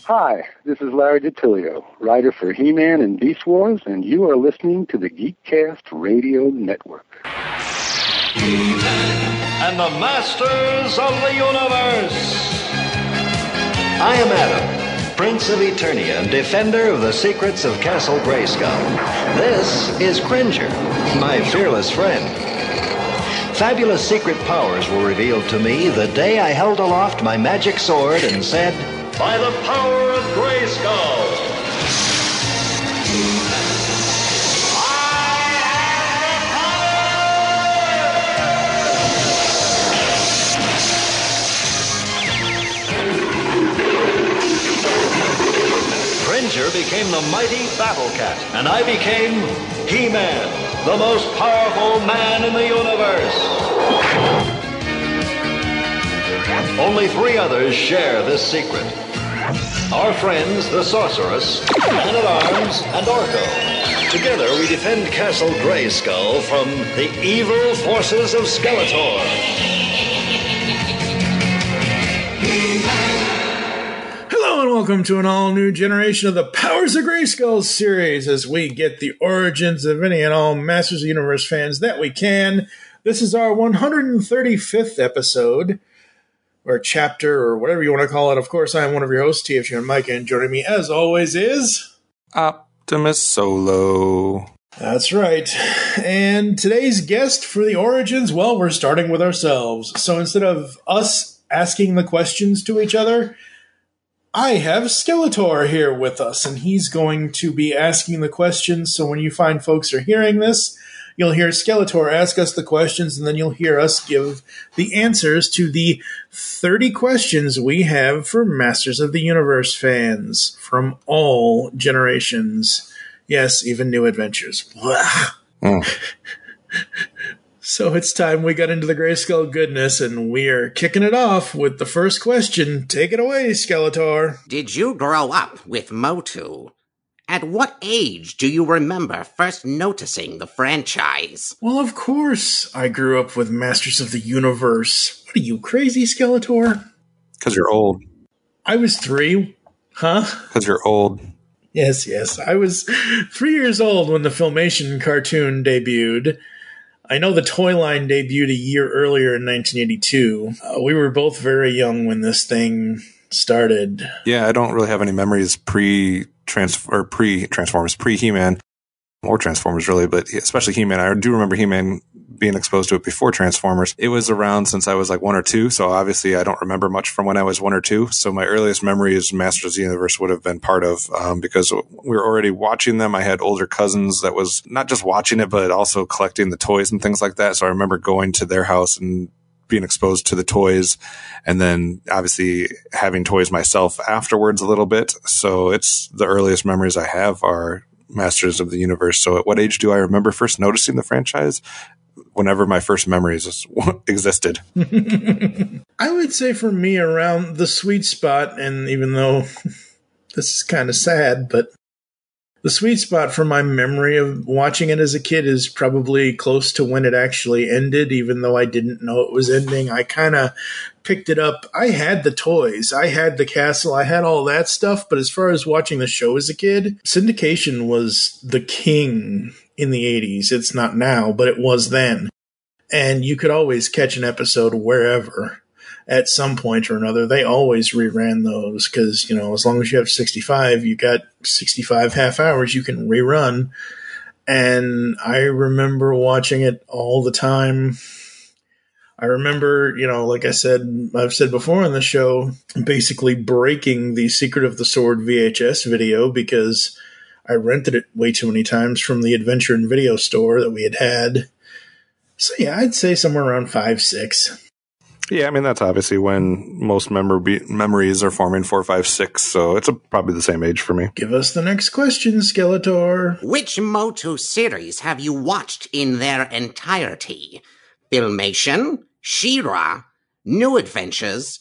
Hi, this is Larry DiTilio, writer for He-Man and Beast Wars, and you are listening to the Geekcast Radio Network. He-Man and the Masters of the Universe. I am Adam, Prince of Eternia and defender of the secrets of Castle Grayskull. This is Cringer, my fearless friend. Fabulous secret powers were revealed to me the day I held aloft my magic sword and said, "By the power of Grayskull, I have the power!" Cringer became the mighty Battle Cat, and I became He-Man, the most powerful man in the universe. Only 3 others share this secret. Our friends, the Sorceress, Man-at-Arms, and Orko. Together we defend Castle Grayskull from the evil forces of Skeletor. Hello and welcome to an all-new generation of the Powers of Grayskull series as we get the origins of any and all Masters of the Universe fans that we can. This is our 135th episode, or chapter, or whatever you want to call it. Of course, I am one of your hosts, TFG and Mike, and joining me, as always, is... Optimus Solo. That's right. And today's guest for the origins, well, we're starting with ourselves. So instead of us asking the questions to each other, I have Skeletor here with us, and he's going to be asking the questions. So when you find folks are hearing this, you'll hear Skeletor ask us the questions, and then you'll hear us give the answers to the 30 questions we have for Masters of the Universe fans from all generations. Yes, even New Adventures. So it's time we got into the Grayskull goodness, and we are kicking it off with the first question. Take it away, Skeletor. Did you grow up with Motu? At what age do you remember first noticing the franchise? Well, of course I grew up with Masters of the Universe. What are you, crazy, Skeletor? Because you're old. I was 3. Huh? Because you're old. Yes. I was 3 years old when the Filmation cartoon debuted. I know the toy line debuted a year earlier in 1982. We were both very young when this thing started. Yeah, I don't really have any memories pre-Transformers, pre-He-Man, or Transformers really, but especially He-Man. I do remember He-Man being exposed to it before Transformers. It was around since I was like 1 or 2, so obviously I don't remember much from when I was 1 or 2. So my earliest memories Masters of the Universe would have been part of, because we were already watching them. I had older cousins that was not just watching it, but also collecting the toys and things like that. So I remember going to their house and being exposed to the toys, and then obviously having toys myself afterwards a little bit. So it's the earliest memories I have are Masters of the Universe. So at what age do I remember first noticing the franchise? Whenever my first memories existed. I would say for me around the sweet spot, and even though this is kind of sad, but the sweet spot for my memory of watching it as a kid is probably close to when it actually ended, even though I didn't know it was ending. I kind of picked it up. I had the toys. I had the castle. I had all that stuff. But as far as watching the show as a kid, syndication was the king in the 80s. It's not now, but it was then. And you could always catch an episode wherever at some point or another. They always reran those because, as long as you have 65, you got 65 half hours you can rerun. And I remember watching it all the time. I remember, like I've said before on the show, basically breaking the Secret of the Sword VHS video because I rented it way too many times from the Adventure and Video store that we had. So yeah, I'd say somewhere around 5, 6. Yeah, I mean, that's obviously when most memories are forming, 4, 5, 6. So it's probably the same age for me. Give us the next question, Skeletor. Which Motu series have you watched in their entirety? Filmation, She-Ra, New Adventures,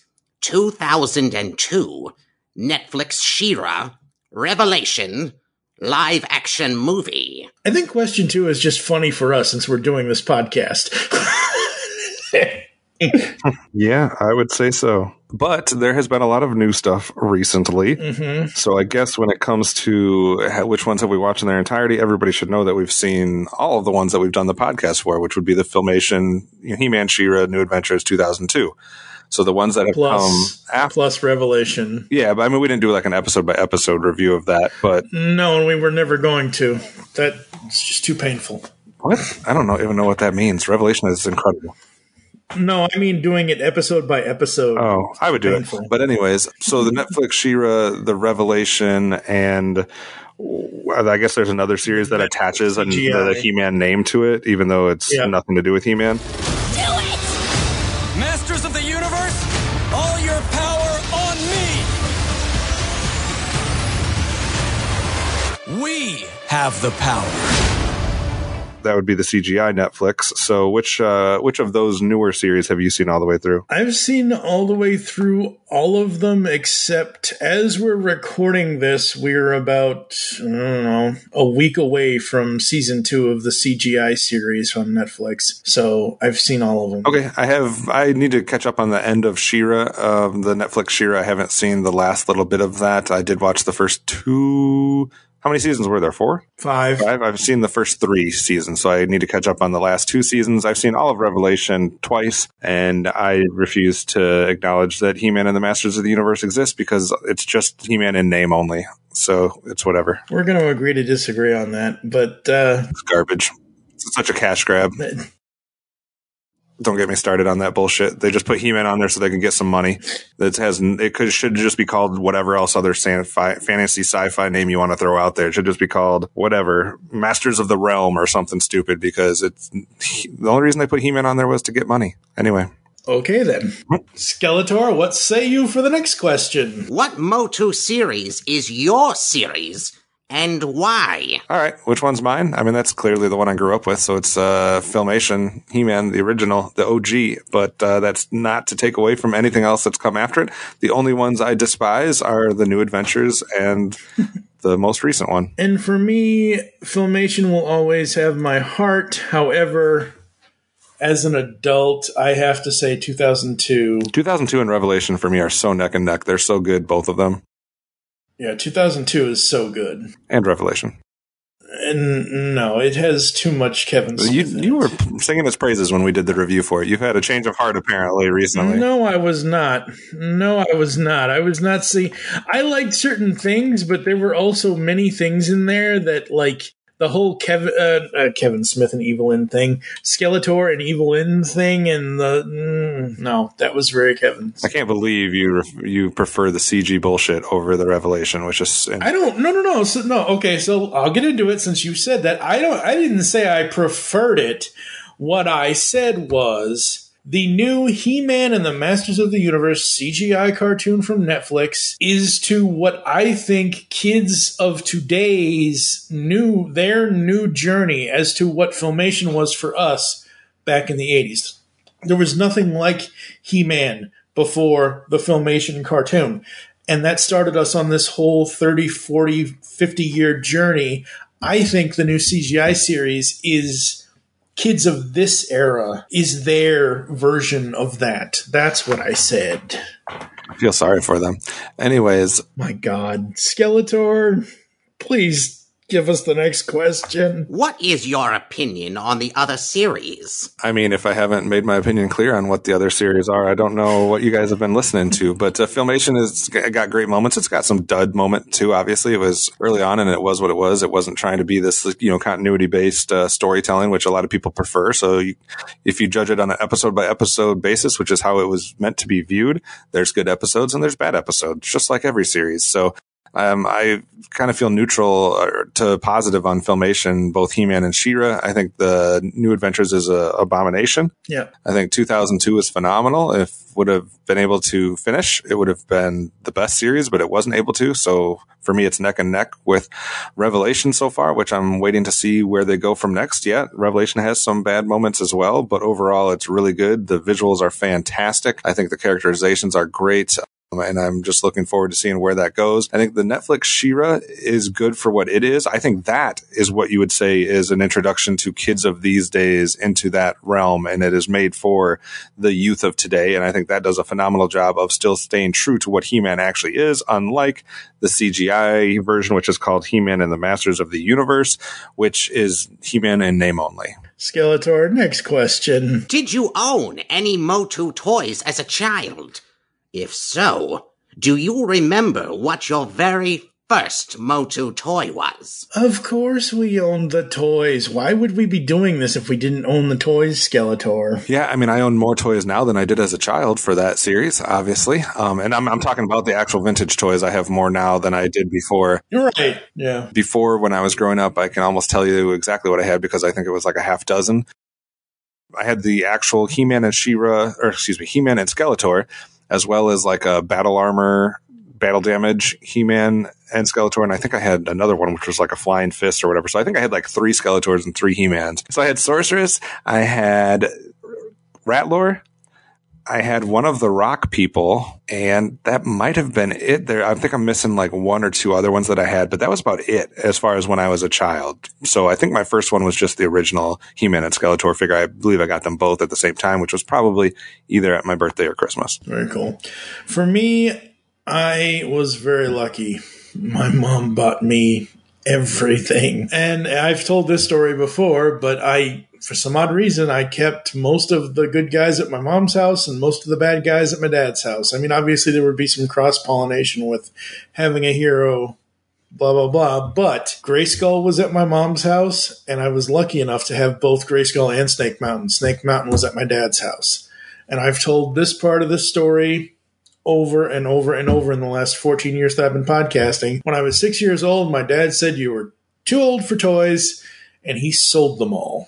2002, Netflix She-Ra, Revelation, live action movie. I think question 2 is just funny for us since we're doing this podcast. Yeah, I would say so. But there has been a lot of new stuff recently. Mm-hmm. So I guess when it comes to which ones have we watched in their entirety, everybody should know that we've seen all of the ones that we've done the podcast for, which would be the Filmation, He-Man, She-Ra, New Adventures 2002. So the ones that have come after. Plus Revelation. Yeah, but I mean, we didn't do like an episode by episode review of that, but. No, and we were never going to. That's just too painful. What? I don't even know what that means. Revelation is incredible. No, I mean doing it episode by episode. Oh, I would do painful. it. But anyways, so the Netflix She-Ra, the Revelation, and I guess there's another series that attaches the He-Man name to it, even though it's nothing to do with He-Man. Do it! Masters of the Universe, all your power on me! We have the power. That would be the CGI Netflix. So which of those newer series have you seen all the way through? I've seen all the way through all of them, except as we're recording this, we're about, I don't know, a week away from season 2 of the CGI series on Netflix. So I've seen all of them. Okay, I need to catch up on the end of She-Ra, the Netflix She-Ra. I haven't seen the last little bit of that. I did watch the first 2. How many seasons were there? 4? 5. I've seen the first 3 seasons, so I need to catch up on the last 2 seasons. I've seen all of Revelation twice, and I refuse to acknowledge that He-Man and the Masters of the Universe exist because it's just He-Man in name only. So it's whatever. We're going to agree to disagree on that, but it's garbage. It's such a cash grab. Don't get me started on that bullshit. They just put He-Man on there so they can get some money. Should just be called whatever else other fantasy sci-fi name you want to throw out there. It should just be called whatever, Masters of the Realm or something stupid, because the only reason they put He-Man on there was to get money. Anyway. Okay then. Skeletor, what say you for the next question? What Motu series is your series? And why? All right, which one's mine? I mean, that's clearly the one I grew up with, so it's Filmation, He-Man, the original, the OG, but that's not to take away from anything else that's come after it. The only ones I despise are the New Adventures and the most recent one. And for me, Filmation will always have my heart. However, as an adult, I have to say 2002. 2002 and Revelation for me are so neck and neck. They're so good, both of them. Yeah, 2002 is so good. And Revelation. And no, it has too much Kevin Smith. You were singing his praises when we did the review for it. You've had a change of heart apparently recently. No, I was not. I was not seeing. I liked certain things, but there were also many things in there that, like, the whole Kevin Smith and Evelyn thing, Skeletor and Evelyn thing, and no, that was very Kevin. I can't believe you prefer the CG bullshit over the Revelation, which is. I don't. No. Okay, so I'll get into it since you said that. I didn't say I preferred it. What I said was, the new He-Man and the Masters of the Universe CGI cartoon from Netflix is to what I think kids of today's their new journey as to what Filmation was for us back in the 80s. There was nothing like He-Man before the Filmation cartoon. And that started us on this whole 30, 40, 50-year journey. I think the new CGI series is kids of this era, is their version of that. That's what I said. I feel sorry for them. Anyways. My God. Skeletor, please give us the next question. What is your opinion on the other series? I mean, if I haven't made my opinion clear on what the other series are, I don't know what you guys have been listening to. But Filmation has got great moments. It's got some dud moment too. Obviously, it was early on, and it was what it was. It wasn't trying to be this, continuity based storytelling, which a lot of people prefer. So, if you judge it on an episode by episode basis, which is how it was meant to be viewed, there's good episodes and there's bad episodes, just like every series. So. I kind of feel neutral to positive on Filmation, both He-Man and She-Ra. I think the New Adventures is a abomination. Yeah. I think 2002 is phenomenal. If would have been able to finish, it would have been the best series, but it wasn't able to. So for me, it's neck and neck with Revelation so far, which I'm waiting to see where they go from next. Yeah, Revelation has some bad moments as well, but overall, it's really good. The visuals are fantastic. I think the characterizations are great. And I'm just looking forward to seeing where that goes. I think the Netflix She-Ra is good for what it is. I think that is what you would say is an introduction to kids of these days into that realm. And it is made for the youth of today. And I think that does a phenomenal job of still staying true to what He-Man actually is, unlike the CGI version, which is called He-Man and the Masters of the Universe, which is He-Man in name only. Skeletor, next question. Did you own any Motu toys as a child? If so, do you remember what your very first Motu toy was? Of course we owned the toys. Why would we be doing this if we didn't own the toys, Skeletor? Yeah, I mean, I own more toys now than I did as a child for that series, obviously. And I'm talking about the actual vintage toys. I have more now than I did before. You're right. Yeah. Before, when I was growing up, I can almost tell you exactly what I had because I think it was like a half dozen. I had the actual He-Man and She-Ra, or excuse me, He-Man and Skeletor, as well as like a battle armor, battle damage He-Man and Skeletor. And I think I had another one, which was like a flying fist or whatever. So I think I had like 3 Skeletors and 3 He-Mans. So I had Sorceress, I had Ratlor, I had one of the Rock people, and that might have been it there. I think I'm missing like 1 or 2 other ones that I had, but that was about it as far as when I was a child. So I think my first one was just the original He-Man and Skeletor figure. I believe I got them both at the same time, which was probably either at my birthday or Christmas. Very cool. For me, I was very lucky. My mom bought me everything. And I've told this story before, but for some odd reason, I kept most of the good guys at my mom's house and most of the bad guys at my dad's house. I mean, obviously there would be some cross-pollination with having a hero, blah, blah, blah. But Grayskull was at my mom's house, and I was lucky enough to have both Grayskull and Snake Mountain. Snake Mountain was at my dad's house. And I've told this part of this story over and over and over in the last 14 years that I've been podcasting. When I was 6 years old, my dad said, "You were too old for toys," and he sold them all.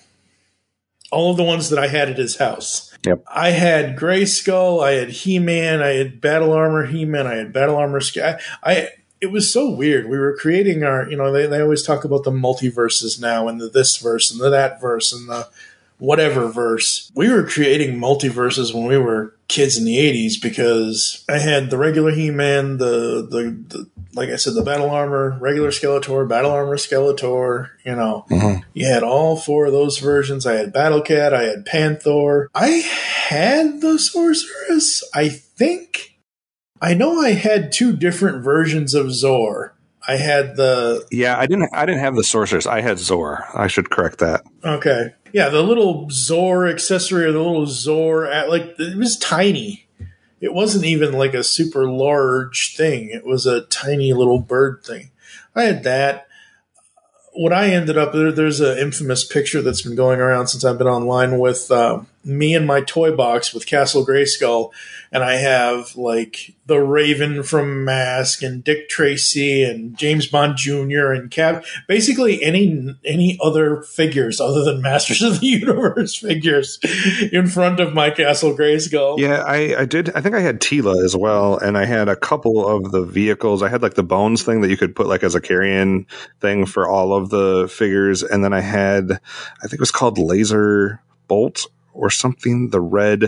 All of the ones that I had at his house. Yep. I had Grayskull, I had He-Man, I had Battle Armor He-Man, I had Battle Armor Sky. It was so weird. We were creating our, they always talk about the multiverses now, and the this verse and the that verse and the whatever verse. We were creating multiverses when we were kids in the 80s because I had the regular He-Man, the like I said, the Battle Armor, regular Skeletor, Battle Armor Skeletor, Mm-hmm. You had all 4 of those versions. I had Battle Cat, I had Panther. I had the Sorceress, I think. I know I had 2 different versions of Zor. I had I didn't have the Sorceress. I had Zor. I should correct that. Okay. Yeah, the little Zor accessory or the little Zor, it was tiny. It wasn't even like a super large thing. It was a tiny little bird thing. I had that. What I ended up, there's an infamous picture that's been going around since I've been online with me and my toy box with Castle Grayskull, and I have like the Raven from Mask and Dick Tracy and James Bond Jr. and basically any other figures other than Masters of the Universe figures in front of my Castle Grayskull. Yeah, I did. I think I had Teela as well, and I had a couple of the vehicles. I had like the Bones thing that you could put like as a carry-in thing for all of the figures, and then I had, I think it was called Laser Bolt or something, the red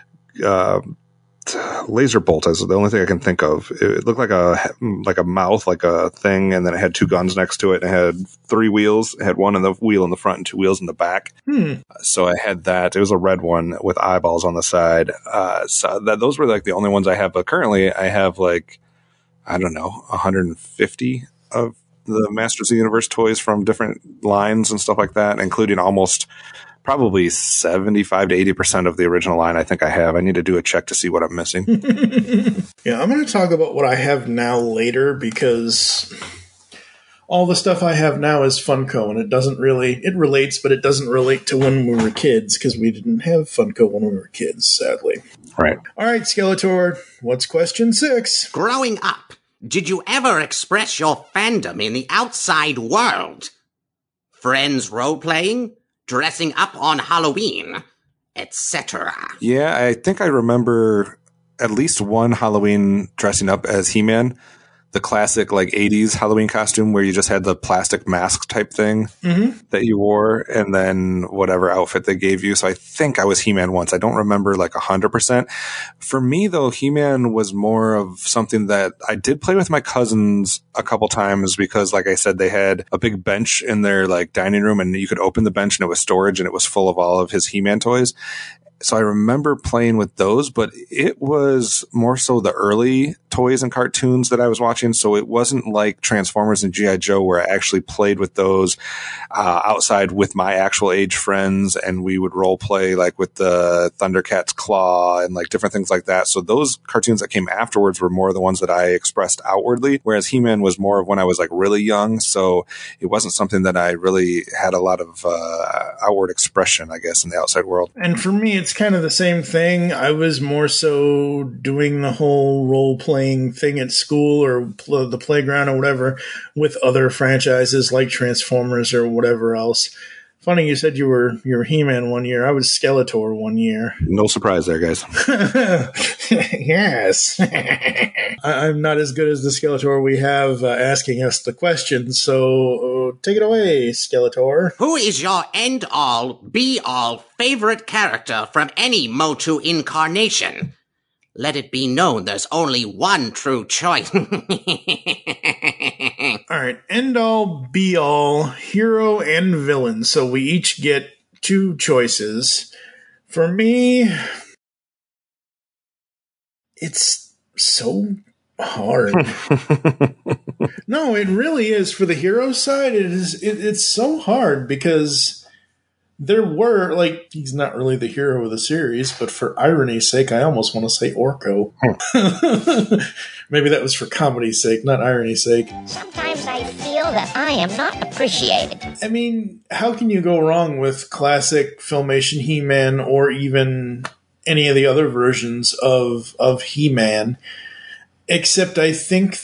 Laser Bolt is the only thing I can think of. It looked like a mouth, like a thing, and then it had 2 guns next to it. And it had 3 wheels. It had one in the wheel in the front and 2 wheels in the back. So I had that. It was a red one with eyeballs on the side. So those were like the only ones I have. But currently, I have like, I don't know, 150 of the Masters of the Universe toys from different lines and stuff like that, including almost probably 75 to 80% of the original line I think I have. I need to do a check to see what I'm missing. Yeah, I'm going to talk about what I have now later because all the stuff I have now is Funko, and it relates, but it doesn't relate to when we were kids because we didn't have Funko when we were kids, sadly. Right. All right, Skeletor, what's question 6? Growing up, did you ever express your fandom in the outside world? Friends role-playing? Dressing up on Halloween, etc. Yeah, I think I remember at least one Halloween dressing up as He-Man. the classic like 80s Halloween costume where you just had the plastic mask type thing that you wore and then whatever outfit they gave you. So I think I was He-Man once. I don't remember like 100%. For me though, He-Man was more of something that I did play with my cousins a couple times because like I said, they had a big bench in their like dining room and you could open the bench and it was storage and it was full of all of his He-Man toys. So I remember playing with those, but it was more so the early toys and cartoons that I was watching. So it wasn't like Transformers and G.I. Joe where I actually played with those outside with my actual age friends. And we would role play like with the Thundercats Claw and like different things like that. So those cartoons that came afterwards were more the ones that I expressed outwardly, whereas He-Man was more of when I was like really young. So it wasn't something that I really had a lot of outward expression, I guess, in the outside world. And for me, it's kind of the same thing. I was more so doing the whole role-playing thing at school or the playground or whatever with other franchises like Transformers or whatever else. Funny you said you were He-Man one year. I was Skeletor one year. No surprise there, guys. Yes. I'm not as good as the Skeletor we have asking us the questions, so take it away, Skeletor. Who is your end-all, be-all favorite character from any Motu incarnation? Let it be known there's only one true choice. All right, end-all, be-all, hero and villain. So we each get 2 choices. For me, it's so hard. No, it really is. For the hero side, it's so hard because there were, like, he's not really the hero of the series, but for irony's sake, I almost want to say Orko. Maybe that was for comedy's sake, not irony's sake. Sometimes I feel that I am not appreciated. I mean, how can you go wrong with classic Filmation He-Man or even any of the other versions of He-Man? Except I think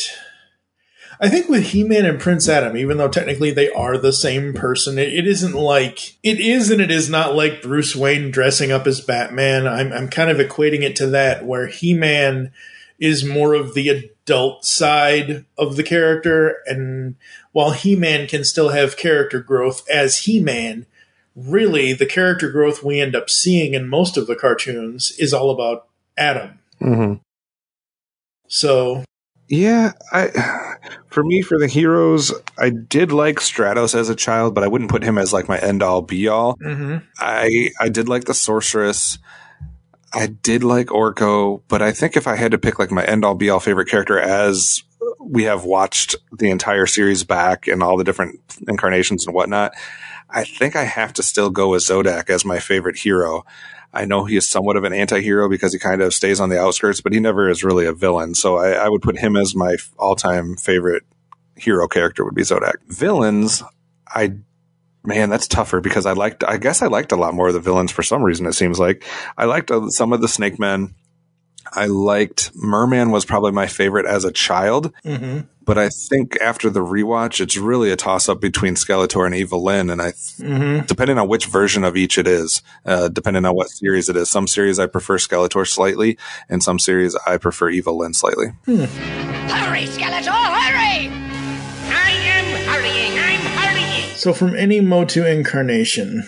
with He-Man and Prince Adam, even though technically they are the same person, it isn't like it is and it is not like Bruce Wayne dressing up as Batman. I'm kind of equating it to that, where He-Man is more of the adult side of the character, and while He-Man can still have character growth as He-Man, really the character growth we end up seeing in most of the cartoons is all about Adam. Mm-hmm. So yeah, for me, for the heroes, I did like Stratos as a child, but I wouldn't put him as like my end-all, be-all. Mm-hmm. I did like the Sorceress. I did like Orko, but I think if I had to pick like my end-all, be-all favorite character, as we have watched the entire series back and all the different incarnations and whatnot, I think I have to still go with Zodak as my favorite hero. I know he is somewhat of an anti-hero because he kind of stays on the outskirts, but he never is really a villain. So I would put him as my all-time favorite hero character would be Zodak. Villains, man, that's tougher because I guess I liked a lot more of the villains for some reason, it seems like. I liked some of the Snake Men. I liked Merman was probably my favorite as a child. Mm-hmm. But I think after the rewatch, it's really a toss-up between Skeletor and Eva Lynn. And depending on which version of each it is, depending on what series it is. Some series I prefer Skeletor slightly, and some series I prefer Eva Lynn slightly. Hurry, Skeletor, hurry! I am hurrying, I'm hurrying! So from any Motu incarnation,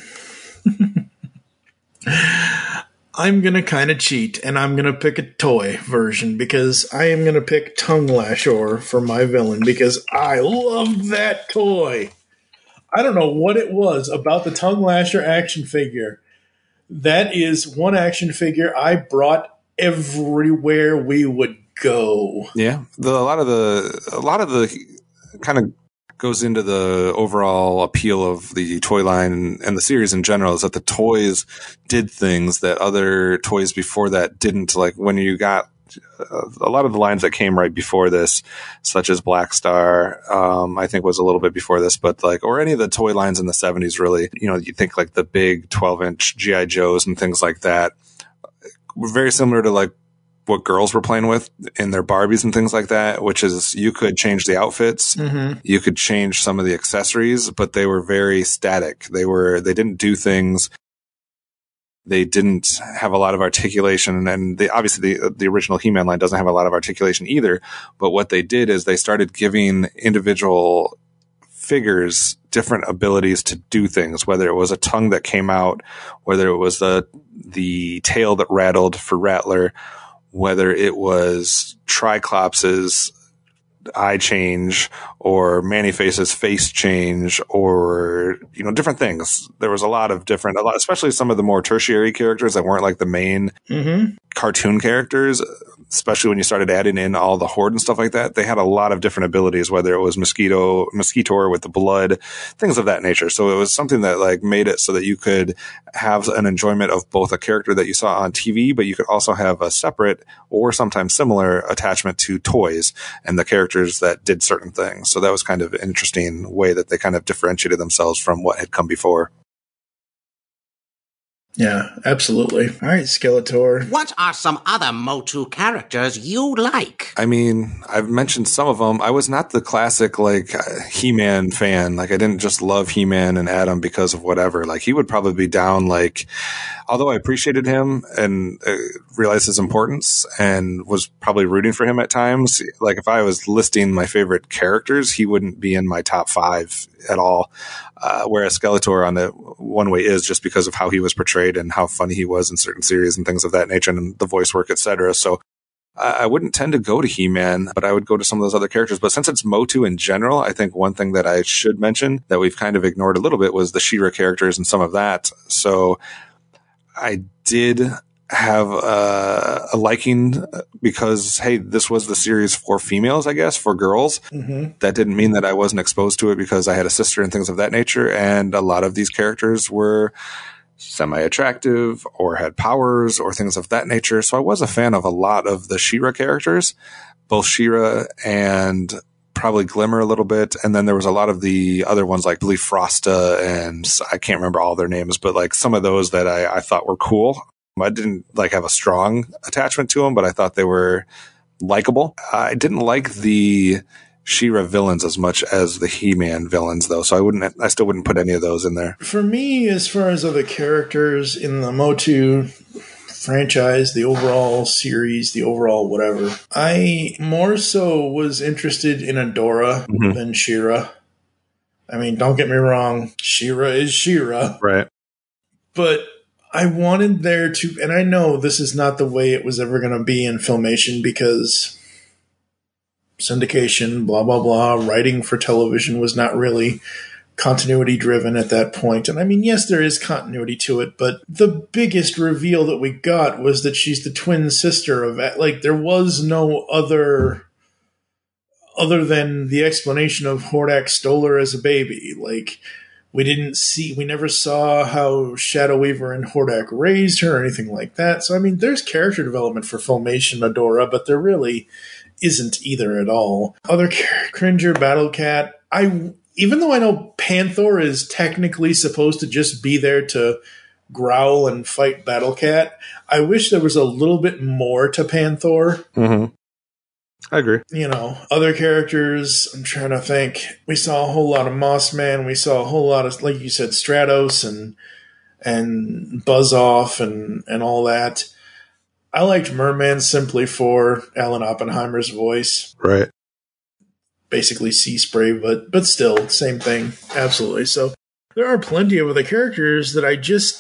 I'm going to kind of cheat, and I'm going to pick a toy version, because I am going to pick Tongue Lashor for my villain, because I love that toy. I don't know what it was about the Tongue Lasher action figure. That is one action figure I brought everywhere we would go. Yeah, a lot of the kind of goes into the overall appeal of the toy line and the series in general, is that the toys did things that other toys before that didn't. Like when you got a lot of the lines that came right before this, such as Black Star, I think was a little bit before this, but like, or any of the toy lines in the 70s, really, you think like the big 12-inch G.I. Joes and things like that were very similar to like what girls were playing with in their Barbies and things like that, which is you could change the outfits, you could change some of the accessories, but they were very static. They didn't do things They didn't have a lot of articulation, and obviously the original He-Man line doesn't have a lot of articulation either. But what they did is they started giving individual figures different abilities to do things, whether it was a tongue that came out, whether it was the tail that rattled for Rattler, whether it was Triclops's eye change or Man-E-Face's face change, or different things. There was a lot, especially some of the more tertiary characters that weren't like the main cartoon characters, especially when you started adding in all the Horde and stuff like that. They had a lot of different abilities, whether it was Mosquitor with the blood, things of that nature. So it was something that like made it so that you could have an enjoyment of both a character that you saw on TV, but you could also have a separate or sometimes similar attachment to toys and the characters that did certain things. So that was kind of an interesting way that they kind of differentiated themselves from what had come before. Yeah, absolutely. All right, Skeletor. What are some other Motu characters you like? I mean, I've mentioned some of them. I was not the classic, like, He-Man fan. Like, I didn't just love He-Man and Adam because of whatever. Like, he would probably be down, like, although I appreciated him and realized his importance and was probably rooting for him at times. Like, if I was listing my favorite characters, he wouldn't be in my top 5 at all. Whereas Skeletor on the one way is just because of how he was portrayed and how funny he was in certain series and things of that nature and the voice work, etc. So I wouldn't tend to go to He-Man, but I would go to some of those other characters. But since it's Motu in general, I think one thing that I should mention that we've kind of ignored a little bit was the She-Ra characters and some of that. So I did have a liking because, hey, this was the series for females, I guess, for girls. Mm-hmm. That didn't mean that I wasn't exposed to it because I had a sister and things of that nature. And a lot of these characters were semi-attractive or had powers or things of that nature. So I was a fan of a lot of the She-Ra characters, both She-Ra and probably Glimmer a little bit. And then there was a lot of the other ones like Billy Frosta, and I can't remember all their names, but like some of those that I thought were cool. I didn't like have a strong attachment to them, but I thought they were likable. I didn't like the She-Ra villains as much as the He-Man villains, though, so I still wouldn't put any of those in there. For me, as far as other characters in the Motu franchise, the overall series, the overall whatever, I more so was interested in Adora than She-Ra. I mean, don't get me wrong, She-Ra is She-Ra. Right. But I wanted there to, and I know this is not the way it was ever going to be in Filmation because syndication, blah, blah, blah, writing for television was not really continuity driven at that point. And I mean, yes, there is continuity to it, but the biggest reveal that we got was that she's the twin sister of, like, there was no other than the explanation of Hordak stole her as a baby. Like, we never saw how Shadow Weaver and Hordak raised her or anything like that. So, I mean, there's character development for Filmation Adora, but there really isn't either at all. Other Cringer, Battle Cat, even though I know Panther is technically supposed to just be there to growl and fight Battle Cat, I wish there was a little bit more to Panther. Mm-hmm. I agree. Other characters, I'm trying to think. We saw a whole lot of Mossman. We saw a whole lot of, like you said, Stratos and Buzz-Off and all that. I liked Merman simply for Alan Oppenheimer's voice. Right. Basically Sea Spray, but still, same thing. Absolutely. So there are plenty of other characters that I just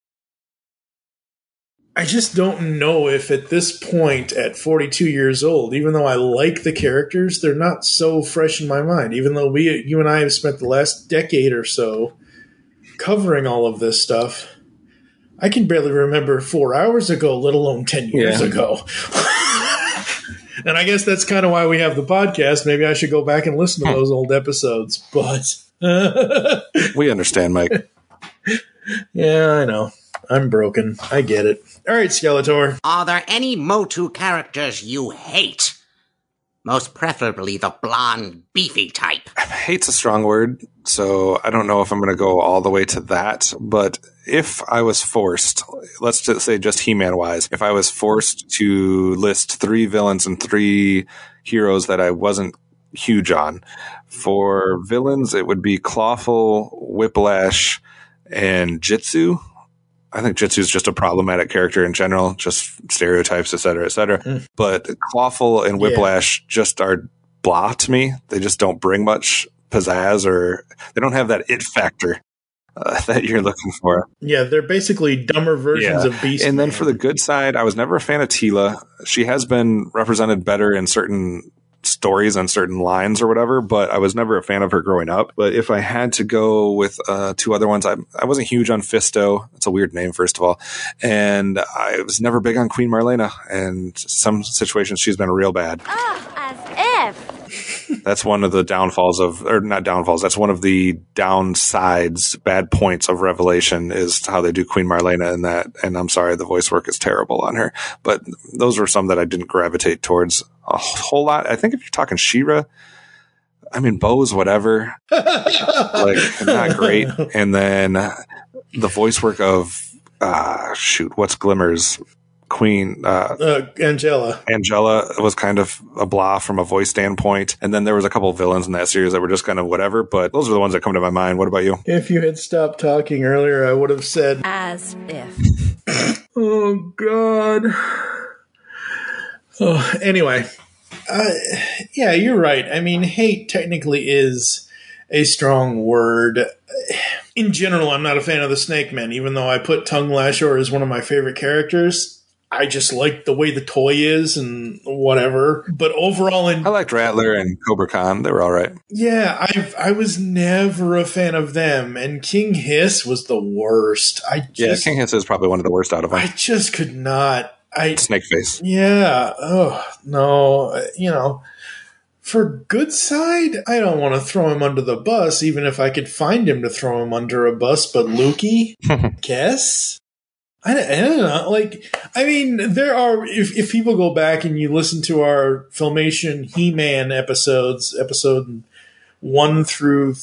don't know if at this point, at 42 years old, even though I like the characters, they're not so fresh in my mind. Even though you and I have spent the last decade or so covering all of this stuff, I can barely remember 4 hours ago, let alone 10 years ago. And I guess that's kind of why we have the podcast. Maybe I should go back and listen to those old episodes. But we understand, Mike. Yeah, I know. I'm broken. I get it. All right, Skeletor. Are there any Motu characters you hate? Most preferably the blonde, beefy type. Hate's a strong word, so I don't know if I'm going to go all the way to that. But if I was forced, let's just say just He-Man wise, if I was forced to list 3 villains and 3 heroes that I wasn't huge on, for villains, it would be Clawful, Whiplash, and Jitsu. I think Jitsu's just a problematic character in general, just stereotypes, et cetera, et cetera. But Clawful and Whiplash just are blah to me. They just don't bring much pizzazz, or they don't have that it factor that you're looking for. Yeah, they're basically dumber versions of Beast. And then for the good side, I was never a fan of Tila. She has been represented better in certain stories on certain lines or whatever, but I was never a fan of her growing up. But if I had to go with two other ones, I wasn't huge on Fisto. It's a weird name, first of all. And I was never big on Queen Marlena. And some situations she's been real bad. As if. That's one of the downfalls of, or not downfalls, that's one of the downsides, bad points of Revelation is how they do Queen Marlena in that. And I'm sorry, the voice work is terrible on her. But those were some that I didn't gravitate towards a whole lot. I think if you're talking She-Ra, I mean, Bo's whatever. Like, not great. And then the voice work of, what's Glimmer's Queen? Angela. Angela was kind of a blah from a voice standpoint. And then there was a couple of villains in that series that were just kind of whatever, but those are the ones that come to my mind. What about you? If you had stopped talking earlier, I would have said, As if. Oh, God. Oh, anyway. Yeah, you're right. I mean, hate technically is a strong word. In general, I'm not a fan of the Snake Men, even though I put Tongue Lashor as one of my favorite characters. I just like the way the toy is and whatever. But overall, I liked Rattler and Cobra Khan. They were all right. Yeah, I was never a fan of them. And King Hiss was the worst. King Hiss is probably one of the worst out of them. I just could not. Snake Face. Yeah. Oh, no. You know, for good side, I don't want to throw him under the bus, even if I could find him to throw him under a bus. But Lukey, guess? I don't know. Like, I mean, there are, if people go back and you listen to our Filmation He-Man episodes, episode 1 through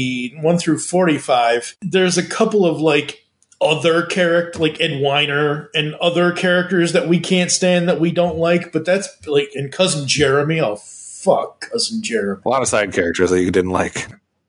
45, there's a couple of, like, other characters, like Ed Weiner and other characters that we can't stand that we don't like, but that's, like, and Cousin Jeremy, oh, fuck Cousin Jeremy. A lot of side characters that you didn't like.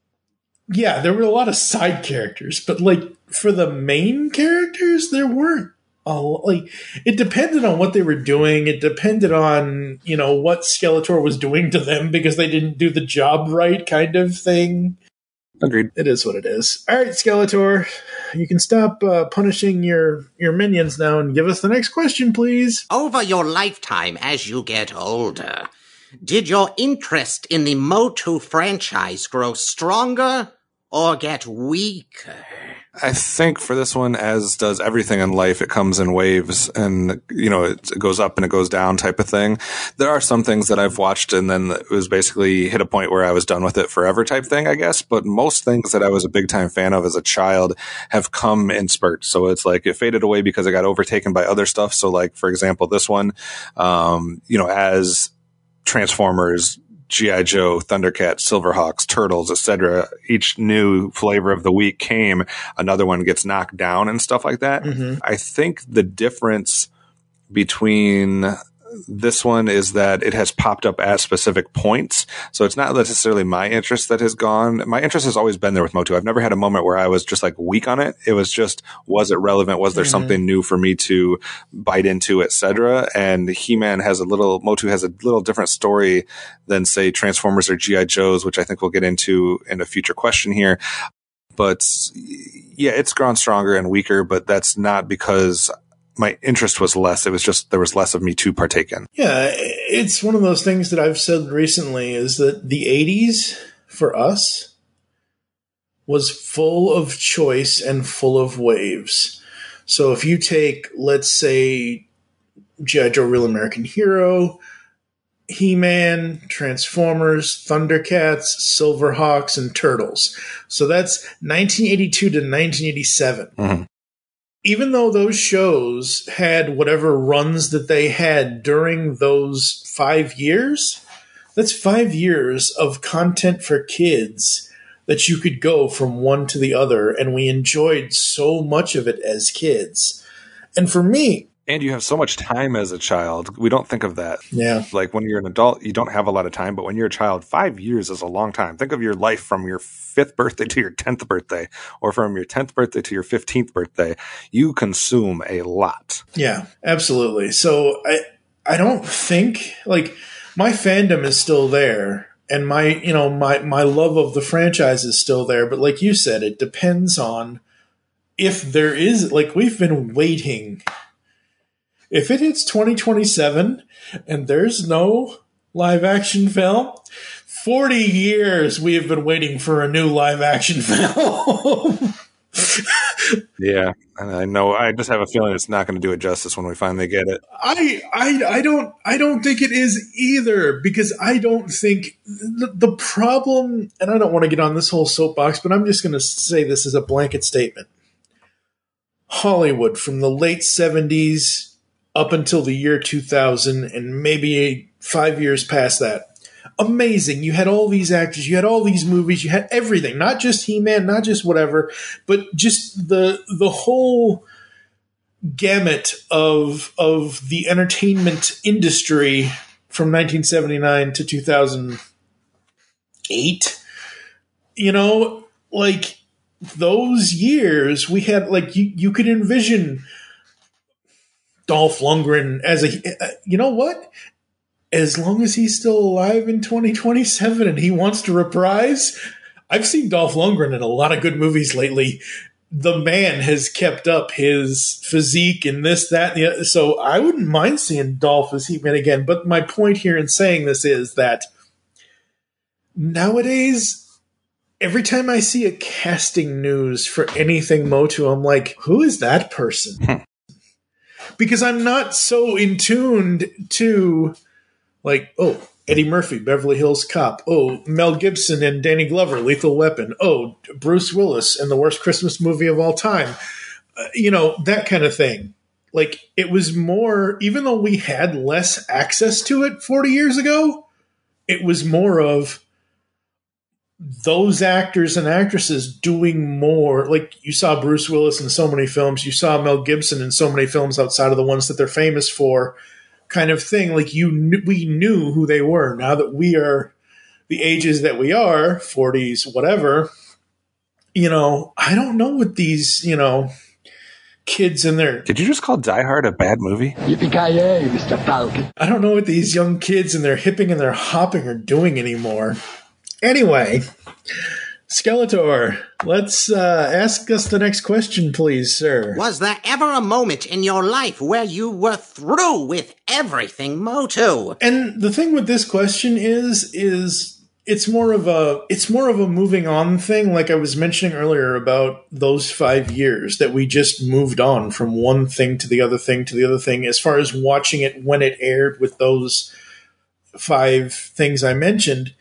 Yeah, there were a lot of side characters, but, like, for the main characters, there weren't. Like, it depended on what they were doing. It depended on, you know, what Skeletor was doing to them because they didn't do the job right, kind of thing. Agreed. It is what it is. All right, Skeletor, you can stop punishing your minions now and give us the next question, please. Over your lifetime as you get older, did your interest in the Motu franchise grow stronger or get weaker? I think for this one, as does everything in life, it comes in waves and, you know, it goes up and it goes down type of thing. There are some things that I've watched and then it was basically hit a point where I was done with it forever type thing, I guess. But most things that I was a big time fan of as a child have come in spurts. So it's like it faded away because it got overtaken by other stuff. So like, for example, this one, you know, as Transformers, G.I. Joe, Thundercats, Silverhawks, Turtles, etc. Each new flavor of the week came, another one gets knocked down and stuff like that. Mm-hmm. I think the difference between this one is that it has popped up at specific points. So it's not necessarily my interest that has gone. My interest has always been there with Motu. I've never had a moment where I was just like weak on it. It was just, was it relevant? Was there something new for me to bite into, etc.? And He-Man has Motu has a little different story than say Transformers or G.I. Joe's, which I think we'll get into in a future question here. But yeah, it's grown stronger and weaker, but that's not because my interest was less. It was just, there was less of me to partake in. Yeah, it's one of those things that I've said recently is that the 80s for us was full of choice and full of waves. So if you take, let's say, G.I. Joe Real American Hero, He-Man, Transformers, Thundercats, Silverhawks, and Turtles. So that's 1982 to 1987. Mm-hmm. Even though those shows had whatever runs that they had during those 5 years, that's 5 years of content for kids that you could go from one to the other, and we enjoyed so much of it as kids. And for me, And you have so much time as a child. We don't think of that. Yeah. Like when you're an adult, you don't have a lot of time, but when you're a child, 5 years is a long time. Think of your life from your 5th birthday to your 10th birthday, or from your 10th birthday to your 15th birthday. You consume a lot. Yeah, absolutely. So I don't think, like, my fandom is still there, and my love of the franchise is still there, but like you said, it depends on if there is, like, we've been waiting. If it hits 2027 and there's no live action film, 40 years we have been waiting for a new live action film. Yeah, and I know. I just have a feeling it's not going to do it justice when we finally get it. I don't think it is either, because I don't think the problem, and I don't want to get on this whole soapbox, but I'm just going to say this as a blanket statement. Hollywood from the late 70s up until the year 2000, and maybe 5 years past that. Amazing. You had all these actors, you had all these movies, you had everything, not just He-Man, not just whatever, but just the whole gamut of the entertainment industry from 1979 to 2008. You know, like, those years we had, like, you could envision Dolph Lundgren as you know what? As long as he's still alive in 2027 and he wants to reprise, I've seen Dolph Lundgren in a lot of good movies lately. The man has kept up his physique and this, that, and the other. So I wouldn't mind seeing Dolph as He-Man again. But my point here in saying this is that nowadays, every time I see a casting news for anything Motu, I'm like, who is that person? Because I'm not so in tuned to, like, oh, Eddie Murphy, Beverly Hills Cop. Oh, Mel Gibson and Danny Glover, Lethal Weapon. Oh, Bruce Willis and the worst Christmas movie of all time. That kind of thing. Like, it was more, even though we had less access to it 40 years ago, it was more of those actors and actresses doing more. Like, you saw Bruce Willis in so many films, you saw Mel Gibson in so many films outside of the ones that they're famous for, kind of thing. Like, we knew who they were. Now that we are the ages that we are, 40s, whatever, I don't know what these, kids in their... Did you just call Die Hard a bad movie? Yippee-ki-yay, Mr. Falcon. I don't know what these young kids and their hipping and their hopping are doing anymore. Anyway, Skeletor, let's ask us the next question, please, sir. Was there ever a moment in your life where you were through with everything Motu? And the thing with this question is it's more of a moving on thing, like I was mentioning earlier about those 5 years that we just moved on from one thing to the other thing to the other thing, as far as watching it when it aired with those 5 things I mentioned.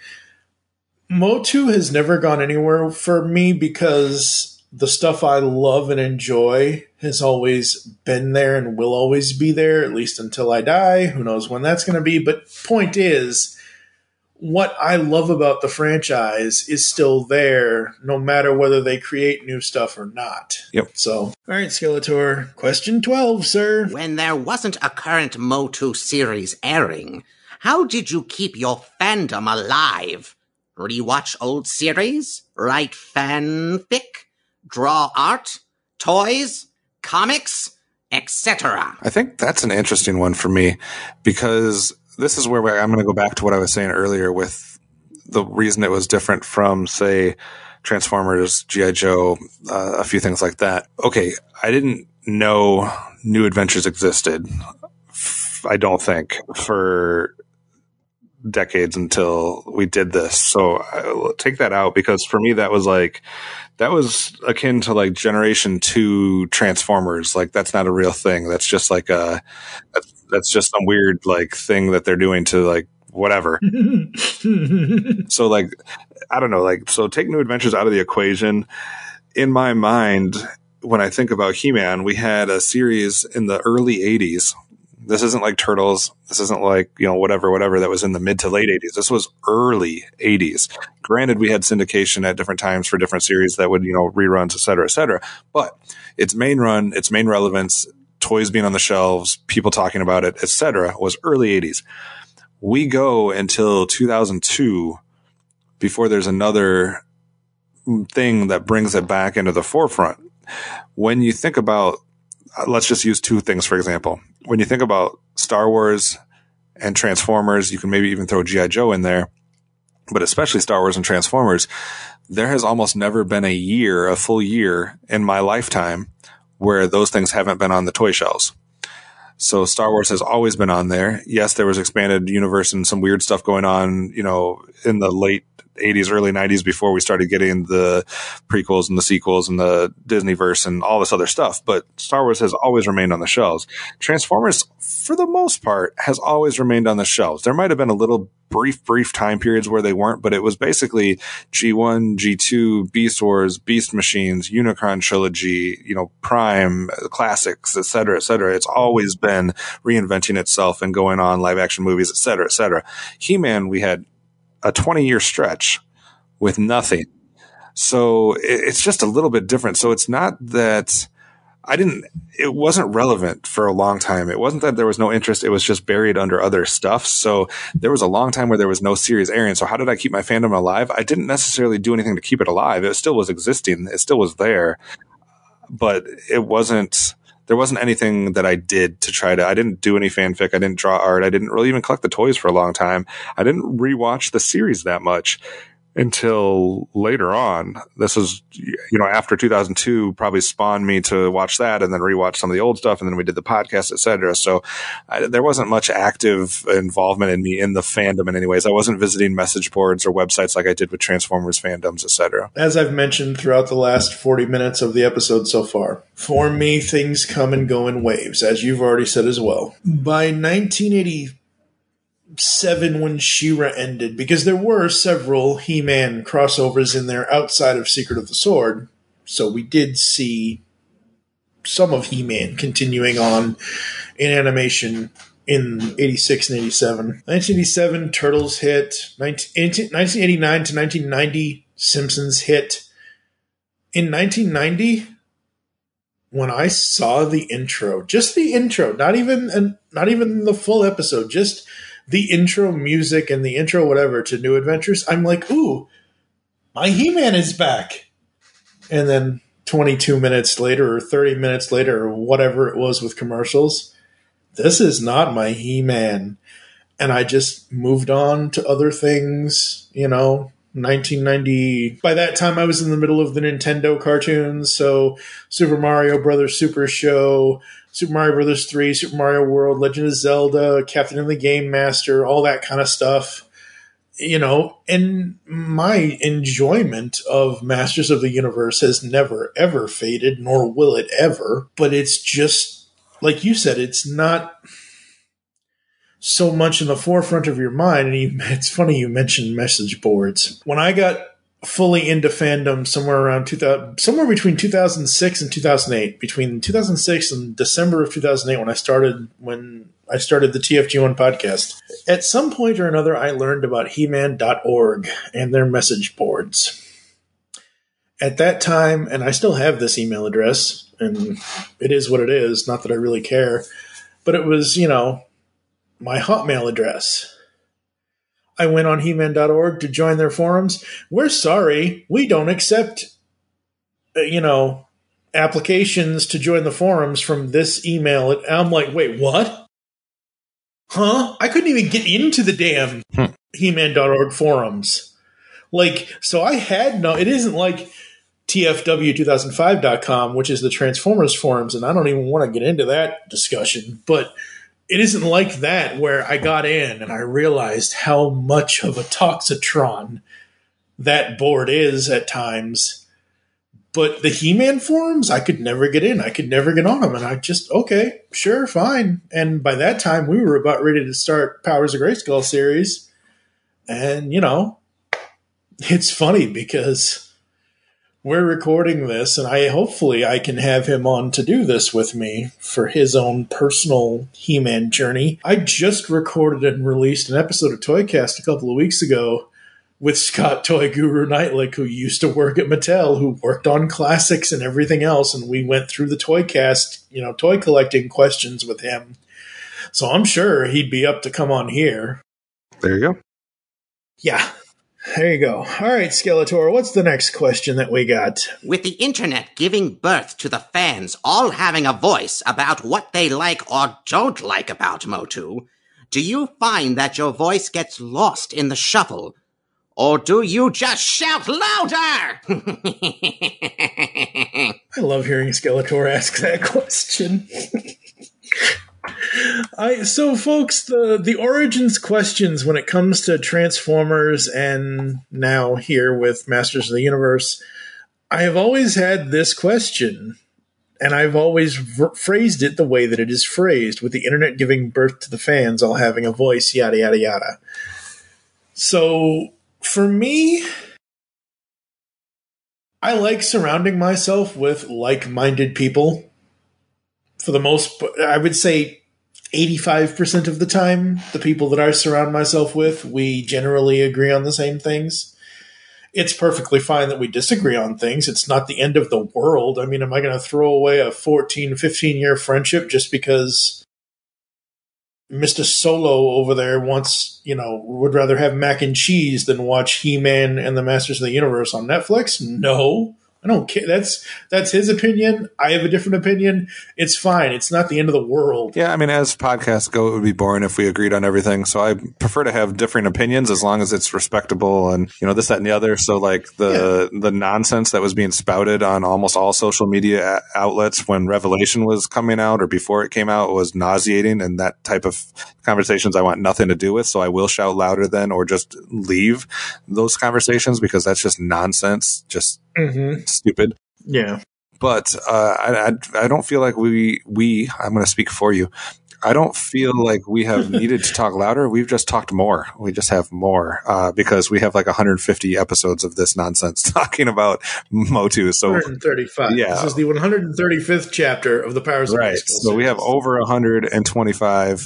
Motu has never gone anywhere for me because the stuff I love and enjoy has always been there and will always be there, at least until I die. Who knows when that's going to be. But point is, what I love about the franchise is still there, no matter whether they create new stuff or not. Yep. So, all right, Skeletor, question 12, sir. When there wasn't a current Motu series airing, how did you keep your fandom alive? Rewatch old series? Write fanfic? Draw art? Toys? Comics? Etc. I think that's an interesting one for me, because this is where I'm going to go back to what I was saying earlier with the reason it was different from, say, Transformers, G.I. Joe, a few things like that. Okay, I didn't know New Adventures existed, I don't think, for decades until we did this. So I'll take that out, because for me that was akin to like Generation 2 Transformers. Like, that's not a real thing. That's just like that's just some weird like thing that they're doing to like whatever. So like, I don't know, like, so take New Adventures out of the equation. In my mind, when I think about He-Man, we had a series in the early 80s. This isn't like Turtles. This isn't like, whatever that was in the mid to late 80s. This was early 80s. Granted, we had syndication at different times for different series that would, reruns, et cetera, et cetera. But its main run, its main relevance, toys being on the shelves, people talking about it, etc., was early 80s. We go until 2002 before there's another thing that brings it back into the forefront. When you think about, let's just use two things, for example. When you think about Star Wars and Transformers, you can maybe even throw G.I. Joe in there, but especially Star Wars and Transformers, there has almost never been a full year in my lifetime where those things haven't been on the toy shelves. So Star Wars has always been on there. Yes, there was expanded universe and some weird stuff going on, in the late 80s, early 90s before we started getting the prequels and the sequels and the Disneyverse and all this other stuff. But Star Wars has always remained on the shelves. Transformers, for the most part, has always remained on the shelves. There might have been a little brief time periods where they weren't, but it was basically G1, G2, Beast Wars, Beast Machines, Unicron Trilogy, Prime, classics, et cetera, et cetera. It's always been reinventing itself and going on live action movies, et cetera, et cetera. He-Man, we had a 20-year stretch with nothing. So it's just a little bit different. So it's not that it wasn't relevant for a long time. It wasn't that there was no interest. It was just buried under other stuff. So there was a long time where there was no series airing. So how did I keep my fandom alive? I didn't necessarily do anything to keep it alive. It still was existing. It still was there, but there wasn't anything that I did to I didn't do any fanfic. I didn't draw art. I didn't really even collect the toys for a long time. I didn't rewatch the series that much until later on. This is, after 2002 probably spawned me to watch that and then rewatch some of the old stuff. And then we did the podcast, et cetera. So there wasn't much active involvement in me in the fandom in any ways. I wasn't visiting message boards or websites like I did with Transformers fandoms, et cetera. As I've mentioned throughout the last 40 minutes of the episode so far, for me, things come and go in waves, as you've already said as well. By 1987, when She-Ra ended, because there were several He-Man crossovers in there outside of Secret of the Sword, so we did see some of He-Man continuing on in animation in 86 and 87. 1987, Turtles hit. 1989 to 1990, Simpsons hit. In 1990, when I saw the intro, just the intro, not even the full episode, just the intro music and the intro whatever to New Adventures, I'm like, ooh, my He-Man is back. And then 22 minutes later or 30 minutes later or whatever it was with commercials, this is not my He-Man. And I just moved on to other things, 1990. By that time, I was in the middle of the Nintendo cartoons. So Super Mario Brothers Super Show, Super Mario Brothers 3, Super Mario World, Legend of Zelda, Captain and the Game Master, all that kind of stuff. And my enjoyment of Masters of the Universe has never, ever faded, nor will it ever. But it's just, like you said, it's not so much in the forefront of your mind. And it's funny you mentioned message boards. When I got fully into fandom somewhere between 2006 and 2008, between 2006 and December of 2008, when I started the TFG1 podcast, at some point or another, I learned about He-Man.org and their message boards. At that time, and I still have this email address, and it is what it is, not that I really care, but it was, my Hotmail address. I went on He-Man.org to join their forums. We're sorry, we don't accept, applications to join the forums from this email. And I'm like, wait, what? Huh? I couldn't even get into the damn He-Man.org forums. So I had it isn't like TFW2005.com, which is the Transformers forums, and I don't even want to get into that discussion, but it isn't like that where I got in and I realized how much of a toxitron that board is at times. But the He-Man forums, I could never get in. I could never get on them. And I just, okay, sure, fine. And by that time, we were about ready to start Powers of Grayskull series. And, it's funny because we're recording this, and hopefully I can have him on to do this with me for his own personal He-Man journey. I just recorded and released an episode of Toycast a couple of weeks ago with Scott Toy Guru Knightlick, who used to work at Mattel, who worked on classics and everything else, and we went through the Toycast, toy collecting questions with him. So I'm sure he'd be up to come on here. There you go. Yeah. There you go. All right, Skeletor, what's the next question that we got? With the internet giving birth to the fans all having a voice about what they like or don't like about Motu, do you find that your voice gets lost in the shuffle? Or do you just shout louder? I love hearing Skeletor ask that question. So, folks, the Origins questions when it comes to Transformers and now here with Masters of the Universe, I have always had this question, and I've always phrased it the way that it is phrased, with the internet giving birth to the fans all having a voice, yada, yada, yada. So, for me, I like surrounding myself with like-minded people. For the most, I would say 85% of the time, the people that I surround myself with, we generally agree on the same things. It's perfectly fine that we disagree on things. It's not the end of the world. I mean, am I going to throw away a 14, 15-year friendship just because Mr. Solo over there would rather have mac and cheese than watch He-Man and the Masters of the Universe on Netflix? No. I don't care. That's his opinion. I have a different opinion. It's fine. It's not the end of the world. Yeah, I mean, as podcasts go, it would be boring if we agreed on everything. So I prefer to have different opinions as long as it's respectable and, this, that, and the other. So like the nonsense that was being spouted on almost all social media outlets when Revelation was coming out or before it came out was nauseating, and that type of conversations I want nothing to do with. So I will shout louder then or just leave those conversations because that's just nonsense. Just stupid. Yeah. But I don't feel like we I'm going to speak for you. I don't feel like we have needed to talk louder. We've just talked more. We just have more because we have like 150 episodes of this nonsense talking about Motu. So 135. Yeah. This is the 135th chapter of the Powers of Right. So we have over 125.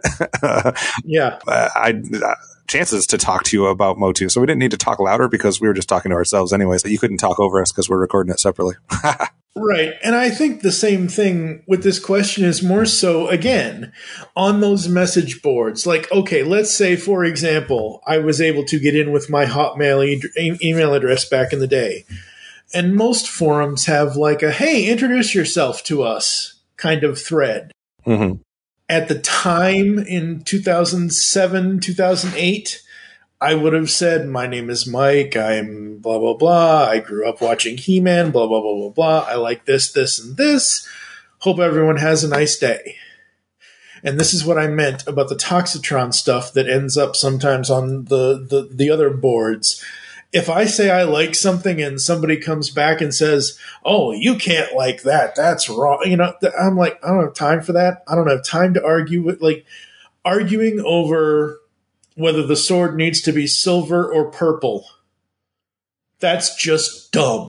Yeah. Chances to talk to you about Motu. So we didn't need to talk louder because we were just talking to ourselves anyway. So you couldn't talk over us because we're recording it separately. Right. And I think the same thing with this question is more so, again, on those message boards. Like, okay, let's say, for example, I was able to get in with my Hotmail email address back in the day. And most forums have like a, hey, introduce yourself to us kind of thread. Mm-hmm. At the time in 2007, 2008, I would have said, my name is Mike, I'm blah, blah, blah. I grew up watching He-Man, blah, blah, blah, blah, blah. I like this, this, and this. Hope everyone has a nice day. And this is what I meant about the Toxitron stuff that ends up sometimes on the other boards. If I say I like something and somebody comes back and says, oh, you can't like that, that's wrong. I'm like, I don't have time for that. I don't have time to argue with, arguing over whether the sword needs to be silver or purple. That's just dumb.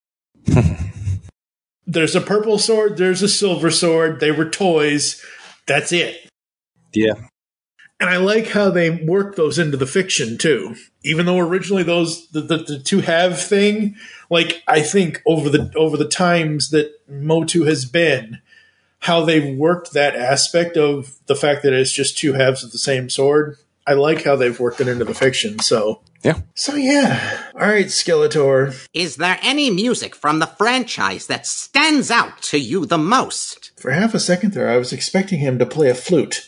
There's a purple sword, there's a silver sword, they were toys. That's it. Yeah. And I like how they work those into the fiction, too. Even though originally the to-have thing, I think over the times that Motu has been, how they've worked that aspect of the fact that it's just two halves of the same sword, I like how they've worked it into the fiction, so... Yeah. So, yeah. All right, Skeletor. Is there any music from the franchise that stands out to you the most? For half a second there, I was expecting him to play a flute.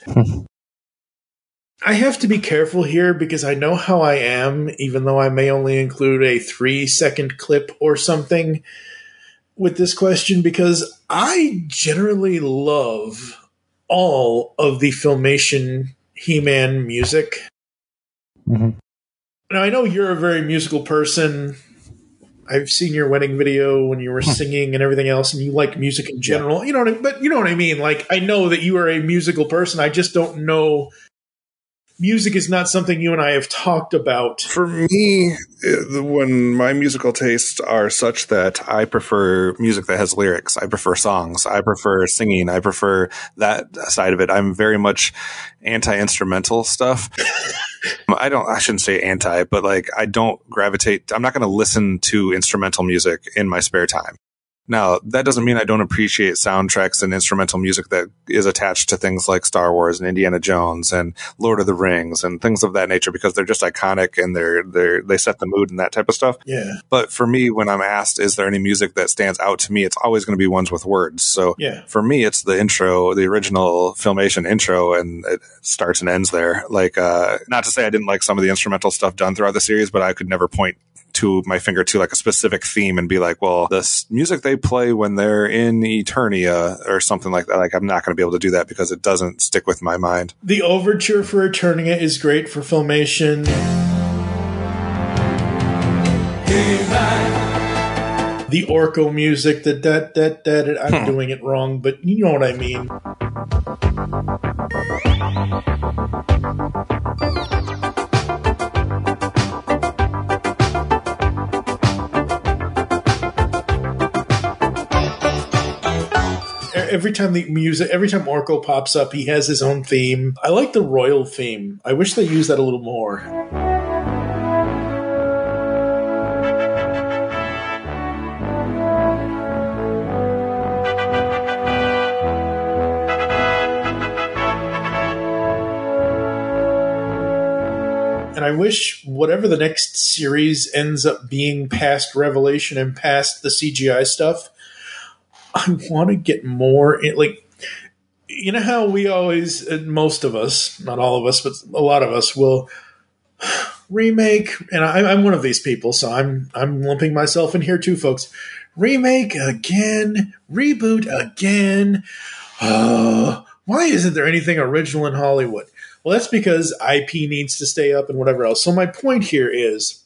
I have to be careful here because I know how I am, even though I may only include a 3-second clip or something with this question, because I generally love all of the Filmation He-Man music. Mm-hmm. Now, I know you're a very musical person. I've seen your wedding video when you were singing and everything else, and you like music in general. Yeah. But you know what I mean? I know that you are a musical person. I just don't know. Music is not something you and I have talked about. For me, when my musical tastes are such that I prefer music that has lyrics, I prefer songs, I prefer singing, I prefer that side of it. I'm very much anti-instrumental stuff. I shouldn't say anti, but like I don't gravitate. I'm not going to listen to instrumental music in my spare time. Now, that doesn't mean I don't appreciate soundtracks and instrumental music that is attached to things like Star Wars and Indiana Jones and Lord of the Rings and things of that nature, because they're just iconic and they set the mood and that type of stuff. Yeah. But for me, when I'm asked, is there any music that stands out to me, it's always going to be ones with words. So for me, it's the intro, the original Filmation intro, and it starts and ends there. Like, not to say I didn't like some of the instrumental stuff done throughout the series, but I could never point to my finger to like a specific theme and be like, well, the music they play when they're in Eternia or something like that. Like, I'm not going to be able to do that because it doesn't stick with my mind. The overture for Eternia is great for Filmation. The Orko music, the I'm doing it wrong, but you know what I mean. Every time Orko pops up, he has his own theme. I like the royal theme. I wish they used that a little more. And I wish whatever the next series ends up being past Revelation and past the CGI stuff, I want to get more in, like, you know how we always, most of us, not all of us, but a lot of us will remake, and I'm one of these people, so I'm lumping myself in here too, folks. Remake again, reboot again. Why isn't there anything original in Hollywood? Well, that's because IP needs to stay up and whatever else. So my point here is,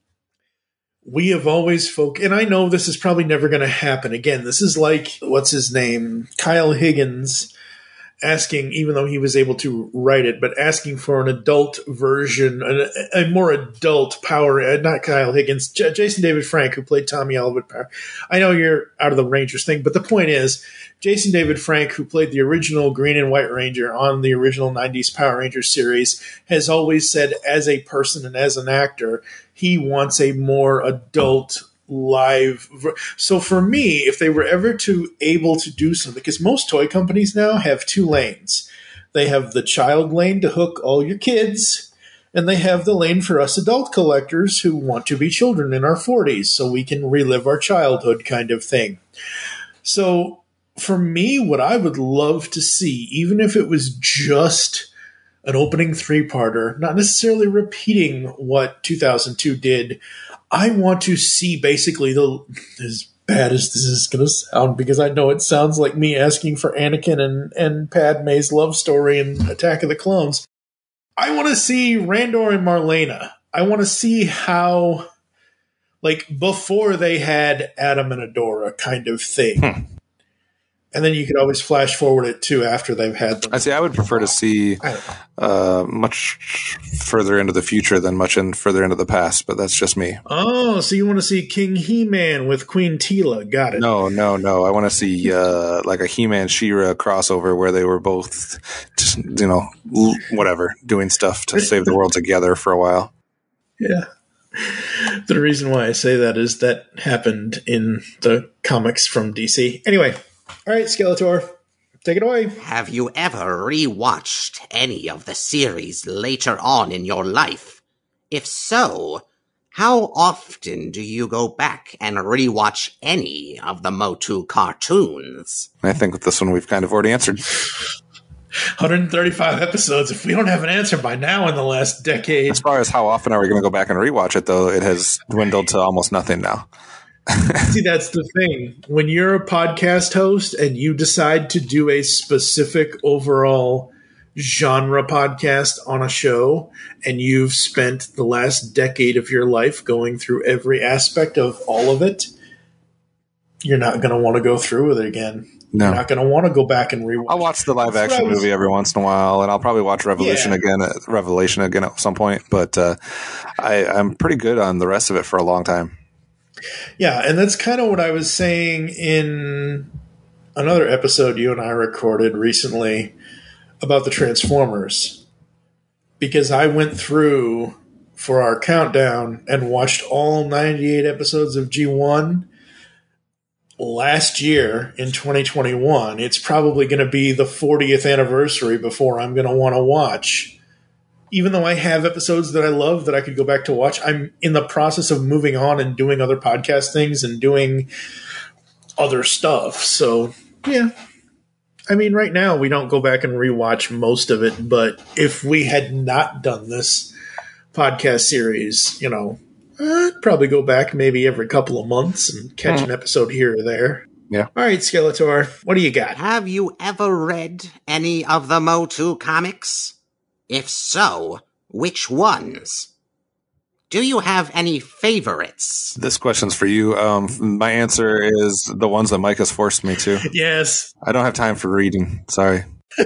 we have always and I know this is probably never going to happen again. This is like, what's his name? Kyle Higgins asking, even though he was able to write it, but asking for an adult version, a more adult Power, not Kyle Higgins, Jason David Frank, who played Tommy Oliver Power. I know you're out of the Rangers thing, but the point is, Jason David Frank, who played the original Green and White Ranger on the original 90s Power Rangers series, has always said, as a person and as an actor, he wants a more adult live. So for me, if they were ever able to do something, because most toy companies now have two lanes. They have the child lane to hook all your kids, and they have the lane for us adult collectors who want to be children in our 40s so we can relive our childhood kind of thing. So for me, what I would love to see, even if it was just an opening three-parter, not necessarily repeating what 2002 did, I want to see basically as bad as this is going to sound, because I know it sounds like me asking for Anakin and Padme's love story in Attack of the Clones. I want to see Randor and Marlena. I want to see how, like, before they had Adam and Adora kind of thing. And then you could always flash forward it too after they've had them. I would prefer to see much further into the future than further into the past, but that's just me. Oh, so you want to see King He-Man with Queen Tila? Got it. No. I want to see like a He-Man She-Ra crossover where they were both just, whatever, doing stuff to save the world together for a while. Yeah. The reason why I say that is that happened in the comics from DC. Anyway. All right, Skeletor, take it away. Have you ever rewatched any of the series later on in your life? If so, how often do you go back and rewatch any of the Motu cartoons? I think with this one we've kind of already answered. 135 episodes. If we don't have an answer by now in the last decade. As far as how often are we going to go back and rewatch it, though, it has dwindled to almost nothing now. See, that's the thing. When you're a podcast host and you decide to do a specific overall genre podcast on a show, and you've spent the last decade of your life going through every aspect of all of it, you're not going to want to go through with it again. No. You're not going to want to go back and rewatch. I'll watch the live action movie every once in a while, and I'll probably watch Revelation again at some point. But I'm pretty good on the rest of it for a long time. Yeah, and that's kind of what I was saying in another episode you and I recorded recently about the Transformers. because I went through for our countdown and watched all 98 episodes of G1 last year in 2021. It's probably going to be the 40th anniversary before I'm going to want to watch. Even though I have episodes that I love that I could go back to watch, I'm in the process of moving on and doing other podcast things and doing other stuff. So, yeah. I mean, right now we don't go back and rewatch most of it, but if we had not done this podcast series, I'd probably go back maybe every couple of months and catch an episode here or there. Yeah. All right, Skeletor, what do you got? Have you ever read any of the Motu comics? If so, which ones? Do you have any favorites? This question's for you. My answer is the ones that Mike has forced me to. Yes. I don't have time for reading. Sorry.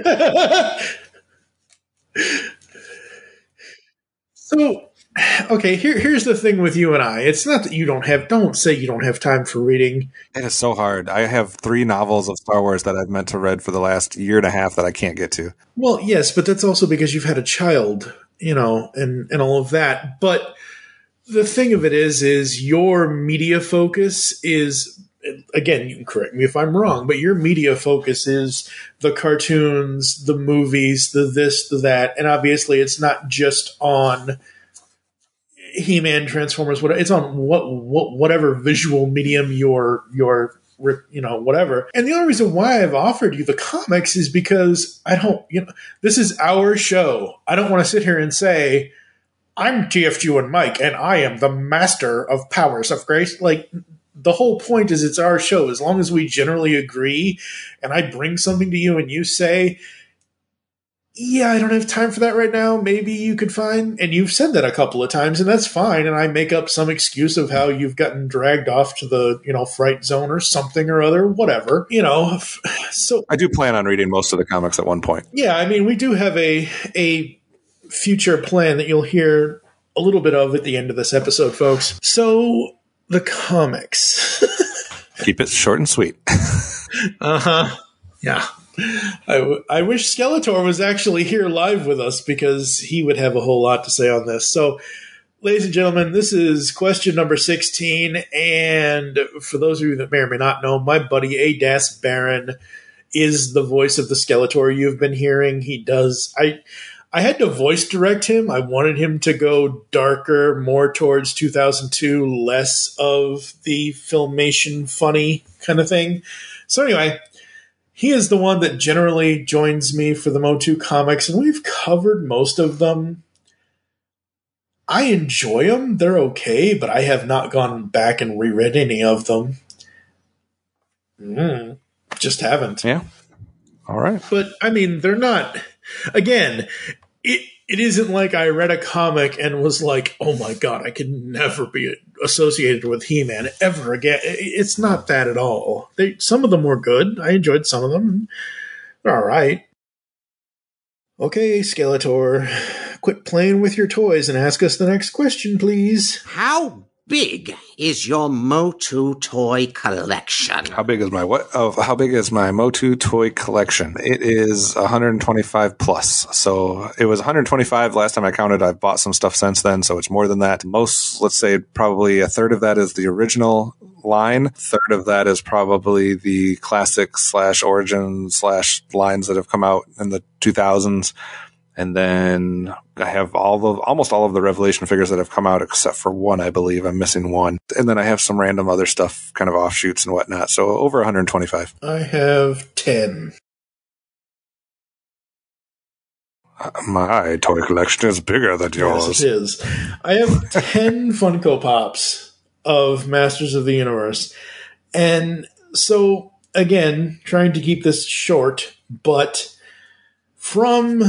So, okay, here's the thing with you and I. It's not that don't say you don't have time for reading. It is so hard. I have 3 novels of Star Wars that I've meant to read for the last year and a half that I can't get to. Well, yes, but that's also because you've had a child, and all of that. But the thing of it is your media focus is, again, you can correct me if I'm wrong, but your media focus is the cartoons, the movies, the this, the that, and obviously it's not just on He-Man, Transformers, whatever. It's on whatever visual medium you're whatever. And the only reason why I've offered you the comics is because I don't, this is our show. I don't want to sit here and say, I'm TFG and Mike, and I am the master of powers of grace. Like, the whole point is it's our show. As long as we generally agree, and I bring something to you and you say, yeah, I don't have time for that right now. Maybe you could find, and you've said that a couple of times, and that's fine. And I make up some excuse of how you've gotten dragged off to the, fright zone or something or other, whatever, So I do plan on reading most of the comics at one point. Yeah, I mean, we do have a future plan that you'll hear a little bit of at the end of this episode, folks. So the comics. Keep it short and sweet. Yeah. I wish Skeletor was actually here live with us because he would have a whole lot to say on this. So, ladies and gentlemen, this is question number 16. And for those of you that may or may not know, my buddy Adas Baron is the voice of the Skeletor you've been hearing. He does. I had to voice direct him. I wanted him to go darker, more towards 2002, less of the Filmation funny kind of thing. So anyway, he is the one that generally joins me for the Motu comics, and we've covered most of them. I enjoy them. They're okay, but I have not gone back and reread any of them. Just haven't. Yeah. All right. But, I mean, they're not... Again, it isn't like I read a comic and was like, oh my god, I could never be associated with He-Man ever again. It's not that at all. Some of them were good. I enjoyed some of them. They're all right. Okay, Skeletor, quit playing with your toys and ask us the next question, please. How big is your Motu toy collection? How big is my what? Oh, how big is my Motu toy collection? It is 125 plus. So it was 125 last time I counted. I've bought some stuff since then, so it's more than that. Most, let's say, probably a third of that is the original line. A third of that is probably the classic / origin / lines that have come out in the 2000s. And then I have almost all of the Revelation figures that have come out except for one, I believe. I'm missing one. And then I have some random other stuff, kind of offshoots and whatnot. So over 125. I have 10. My toy collection is bigger than yours. Yes, it is. I have 10 Funko Pops of Masters of the Universe. And so, again, trying to keep this short, but from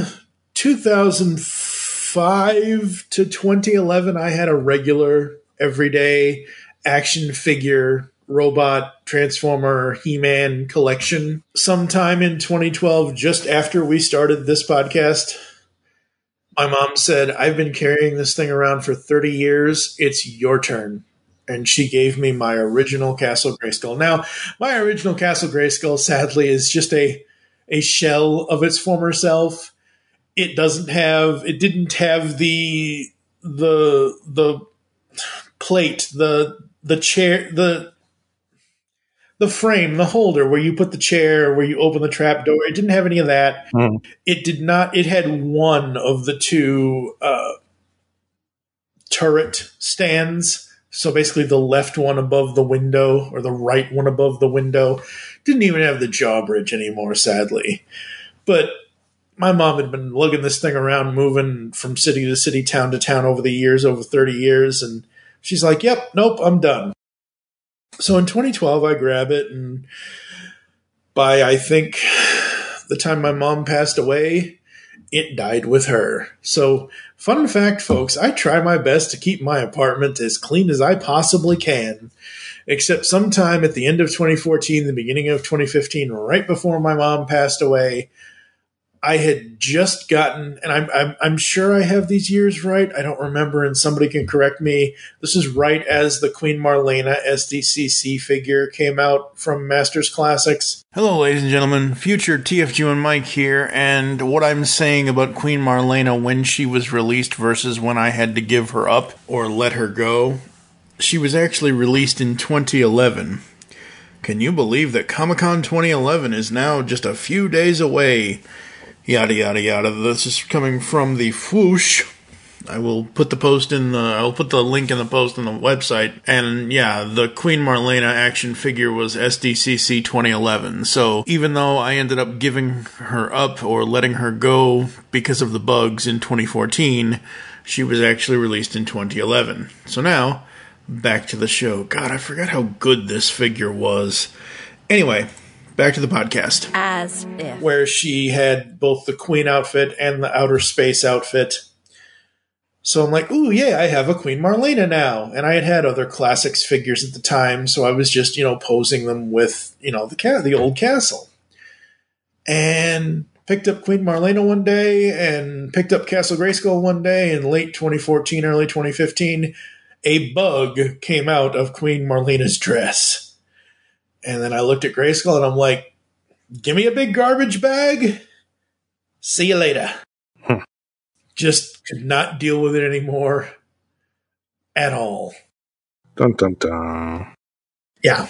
2005 to 2011, I had a regular, everyday action figure, robot, Transformer, He-Man collection. Sometime in 2012, just after we started this podcast, my mom said, I've been carrying this thing around for 30 years. It's your turn. And she gave me my original Castle Grayskull. Now, my original Castle Grayskull, sadly, is just a shell of its former self. it didn't have the plate, the chair, the frame, the holder where you put the chair, where you open the trap door. It didn't have any of that. It did not. It had one of the two turret stands. So basically the left one above the window or the right one above the window. Didn't even have the jawbridge anymore, sadly. But my mom had been lugging this thing around, moving from city to city, town to town over the years, over 30 years. And she's like, yep, nope, I'm done. So in 2012, I grab it. And by, I think, the time my mom passed away, it died with her. So, fun fact, folks, I try my best to keep my apartment as clean as I possibly can. Except sometime at the end of 2014, the beginning of 2015, right before my mom passed away, I had just gotten, and I'm sure I have these years right. I don't remember, and somebody can correct me. This is right as the Queen Marlena SDCC figure came out from Masters Classics. Hello, ladies and gentlemen. Future TFG and Mike here, and what I'm saying about Queen Marlena when she was released versus when I had to give her up or let her go. She was actually released in 2011. Can you believe that Comic-Con 2011 is now just a few days away? Yada, yada, yada. This is coming from the Fwoosh. I will put I'll put the link in the post on the website. And yeah, the Queen Marlena action figure was SDCC 2011. So even though I ended up giving her up or letting her go because of the bugs in 2014, she was actually released in 2011. So now, back to the show. God, I forgot how good this figure was. Anyway, back to the podcast. As if. Where she had both the Queen outfit and the outer space outfit. So I'm like, ooh, yeah, I have a Queen Marlena now. And I had other classics figures at the time, so I was just, posing them with, the old castle. And picked up Queen Marlena one day, and picked up Castle Grayskull one day in late 2014, early 2015. A bug came out of Queen Marlena's dress. And then I looked at Grayskull and I'm like, give me a big garbage bag. See you later. Just could not deal with it anymore at all. Dun, dun, dun. Yeah.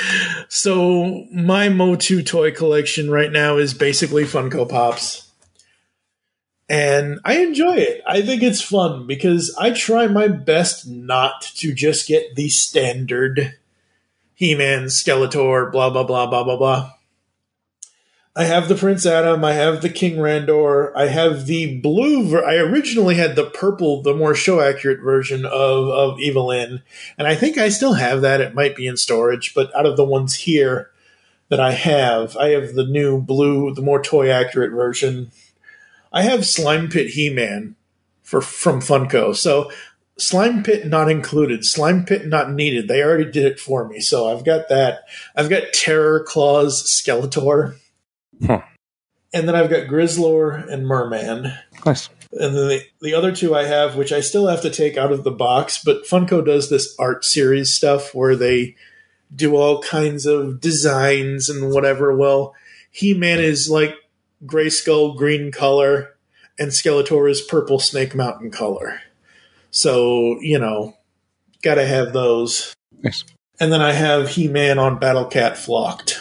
So my Motu toy collection right now is basically Funko Pops. And I enjoy it. I think it's fun because I try my best not to just get the standard He-Man, Skeletor, blah, blah, blah, blah, blah, blah. I have the Prince Adam. I have the King Randor. I have the blue. I originally had the purple, the more show-accurate version of Evil-Lyn. And I think I still have that. It might be in storage. But out of the ones here that I have the new blue, the more toy-accurate version. I have Slime Pit He-Man from Funko. So Slime Pit not included. Slime Pit not needed. They already did it for me. So I've got that. I've got Terror Claws Skeletor. Huh. And then I've got Grizzlor and Merman. Nice. And then the other two I have, which I still have to take out of the box, but Funko does this art series stuff where they do all kinds of designs and whatever. Well, He-Man is like Grayskull green color, and Skeletor is purple Snake Mountain color. So, gotta have those. Nice. And then I have He-Man on Battle Cat Flocked.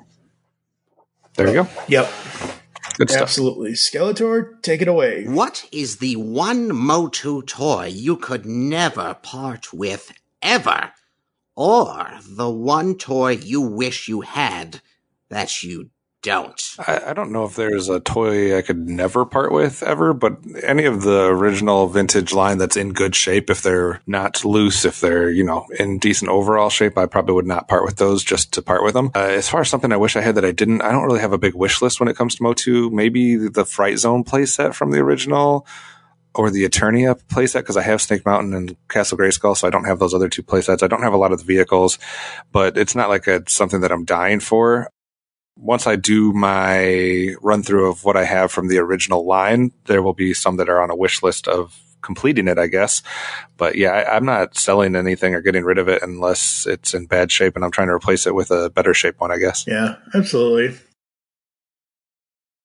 There you go. Yep. Good stuff. Absolutely. Skeletor, take it away. What is the one Motu toy you could never part with ever? Or the one toy you wish you had that you don't? I don't know if there's a toy I could never part with ever, but any of the original vintage line that's in good shape, if they're not loose, if they're, in decent overall shape, I probably would not part with those just to part with them. As far as something I wish I had that I didn't, I don't really have a big wish list when it comes to Motu. Maybe the Fright Zone playset from the original, or the Eternia playset, because I have Snake Mountain and Castle Grayskull, so I don't have those other two playsets. I don't have a lot of the vehicles, but it's not like it's something that I'm dying for. Once I do my run through of what I have from the original line, there will be some that are on a wish list of completing it, I guess. But yeah, I'm not selling anything or getting rid of it unless it's in bad shape and I'm trying to replace it with a better shape one, I guess. Yeah, absolutely.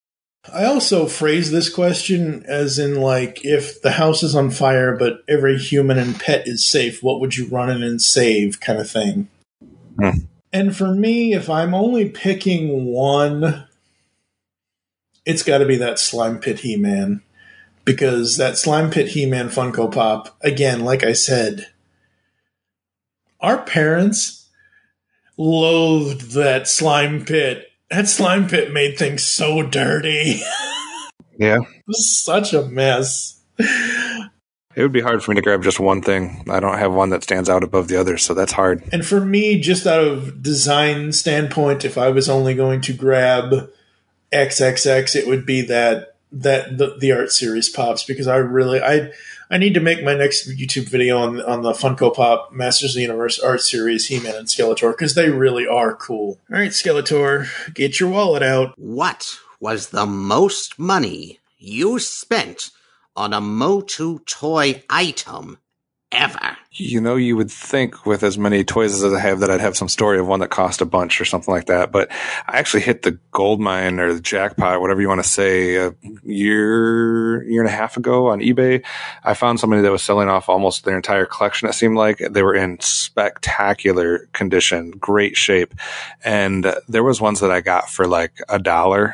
I also phrase this question as in, like, if the house is on fire but every human and pet is safe, what would you run in and save, kind of thing. And for me, if I'm only picking one, it's got to be that Slime Pit He-Man. Because that Slime Pit He-Man Funko Pop, again, like I said, our parents loathed that slime pit. That slime pit made things so dirty. Yeah. It was such a mess. It would be hard for me to grab just one thing. I don't have one that stands out above the others, so that's hard. And for me, just out of design standpoint, if I was only going to grab XXX, it would be the art series pops, because I need to make my next YouTube video on the Funko Pop Masters of the Universe art series He-Man and Skeletor, because they really are cool. All right, Skeletor, get your wallet out. What was the most money you spent on a Motu toy item ever? You know, you would think with as many toys as I have that I'd have some story of one that cost a bunch or something like that. But I actually hit the gold mine or the jackpot, whatever you want to say, a year and a half ago on eBay. I found somebody that was selling off almost their entire collection. It seemed like they were in spectacular condition, great shape. And there was ones that I got for like $1, $5,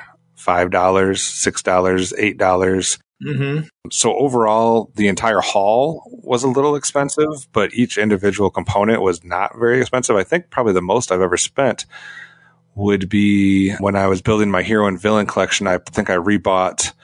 $6, $8. Mm-hmm. So overall, the entire haul was a little expensive, but each individual component was not very expensive. I think probably the most I've ever spent would be when I was building my hero and villain collection. I think I rebought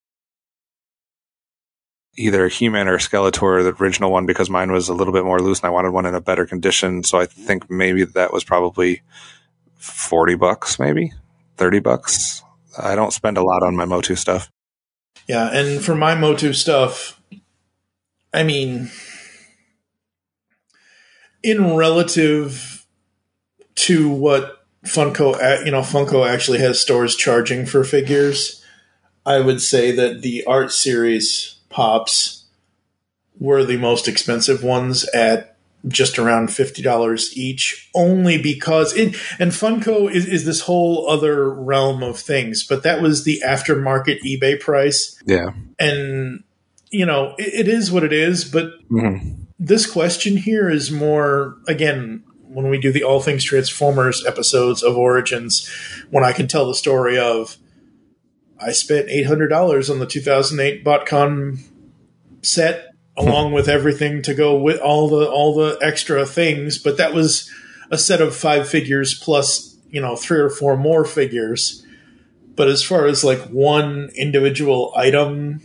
either He-Man or Skeletor, the original one, because mine was a little bit more loose and I wanted one in a better condition. So I think maybe that was probably $40, maybe $30. I don't spend a lot on my Motu stuff. Yeah, and for my Motu stuff, I mean, in relative to what Funko actually has stores charging for figures, I would say that the art series pops were the most expensive ones at just around $50 each, only because and Funko is this whole other realm of things, but that was the aftermarket eBay price. Yeah. And, it is what it is, but this question here is more, again, when we do the All Things Transformers episodes of Origins, when I can tell the story of, I spent $800 on the 2008 BotCon set, along with everything to go with all the extra things, but that was a set of 5 figures plus, 3 or 4 more figures. But as far as like one individual item,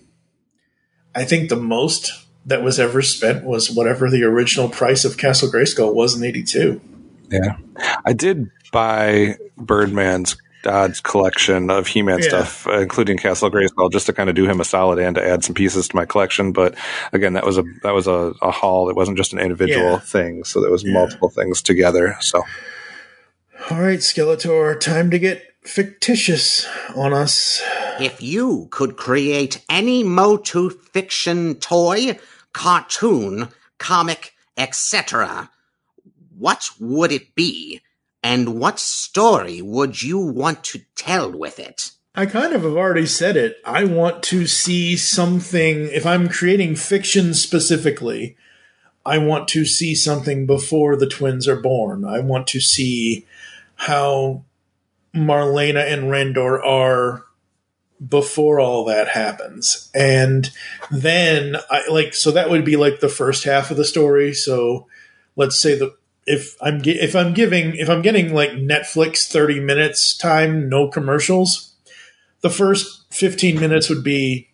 I think the most that was ever spent was whatever the original price of Castle Grayskull was in '82. Yeah. I did buy Birdman's Dodge collection of He-Man stuff, including Castle Grayskull, just to kind of do him a solid and to add some pieces to my collection. But again, that was a haul. It wasn't just an individual thing, so there was multiple things together. So, all right, Skeletor, time to get fictitious on us. If you could create any Motu fiction toy, cartoon, comic, etc., what would it be? And what story would you want to tell with it? I kind of have already said it. I want to see something, if I'm creating fiction specifically, I want to see something before the twins are born. I want to see how Marlena and Rendor are before all that happens. And then, so that would be like the first half of the story. So let's say if I'm getting like Netflix 30 minutes time, no commercials, the first 15 minutes would be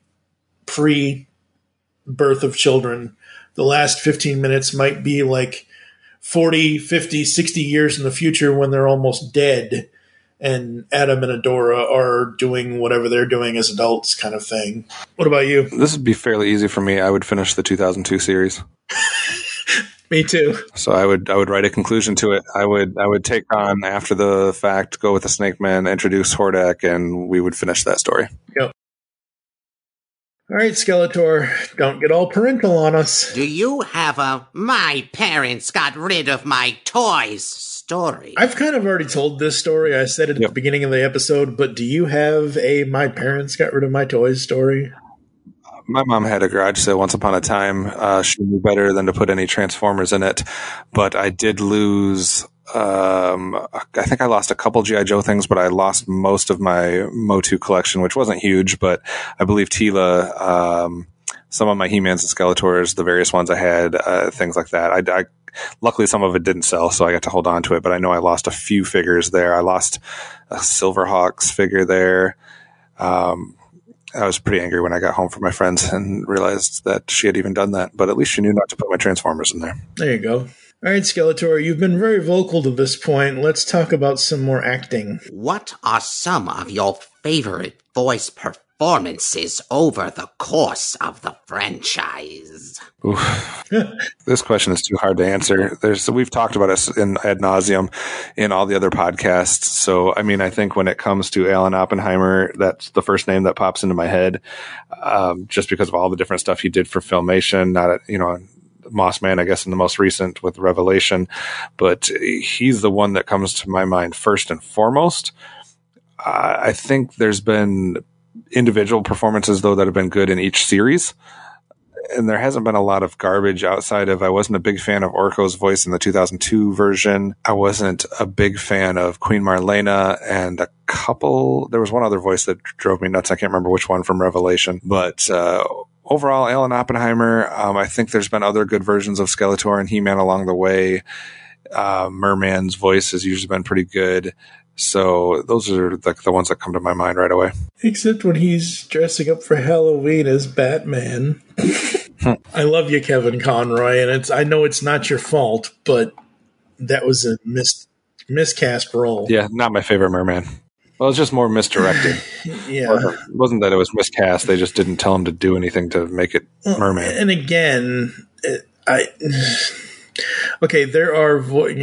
pre-birth of children. The last 15 minutes might be like 40, 50, 60 years in the future when they're almost dead and Adam and Adora are doing whatever they're doing as adults, kind of thing. What about you? This would be fairly easy for me. I would finish the 2002 series. Me too. So I would write a conclusion to it. I would take on, after the fact, go with the Snake Man, introduce Hordak, and we would finish that story. Yep. All right, Skeletor, don't get all parental on us. Do you have a "my parents got rid of my toys" story. I've kind of already told this story. I said it at the beginning of the episode, but do you have a my parents got rid of my toys story? My mom had a garage sale once upon a time. She knew better than to put any Transformers in it, but I did lose. I think I lost a couple G.I. Joe things, but I lost most of my Motu collection, which wasn't huge, but I believe Tila, some of my He-Mans and Skeletors, the various ones I had, things like that. I luckily some of it didn't sell, so I got to hold on to it, but I know I lost a few figures there. I lost a Silverhawks figure there. I was pretty angry when I got home from my friends and realized that she had even done that, but at least she knew not to put my Transformers in there. There you go. All right, Skeletor, you've been very vocal to this point. Let's talk about some more acting. What are some of your favorite voice performances over the course of the franchise? This question is too hard to answer. We've talked about it ad nauseum in all the other podcasts. So, I mean, I think when it comes to Alan Oppenheimer, that's the first name that pops into my head, just because of all the different stuff he did for Filmation. Moss Man, I guess, in the most recent with Revelation, but he's the one that comes to my mind first and foremost. I think there's been individual performances, though, that have been good in each series. And there hasn't been a lot of garbage outside of, I wasn't a big fan of Orko's voice in the 2002 version. I wasn't a big fan of Queen Marlena, and there was one other voice that drove me nuts. I can't remember which one from Revelation, but, overall, Alan Oppenheimer, I think there's been other good versions of Skeletor and He-Man along the way. Merman's voice has usually been pretty good. So those are the ones that come to my mind right away. Except when he's dressing up for Halloween as Batman. I love you, Kevin Conroy, and I know it's not your fault, but that was a miscast role. Yeah, not my favorite Merman. Well, it's just more misdirected. Yeah. It wasn't that it was miscast. They just didn't tell him to do anything to make it Merman. And again, okay, there are,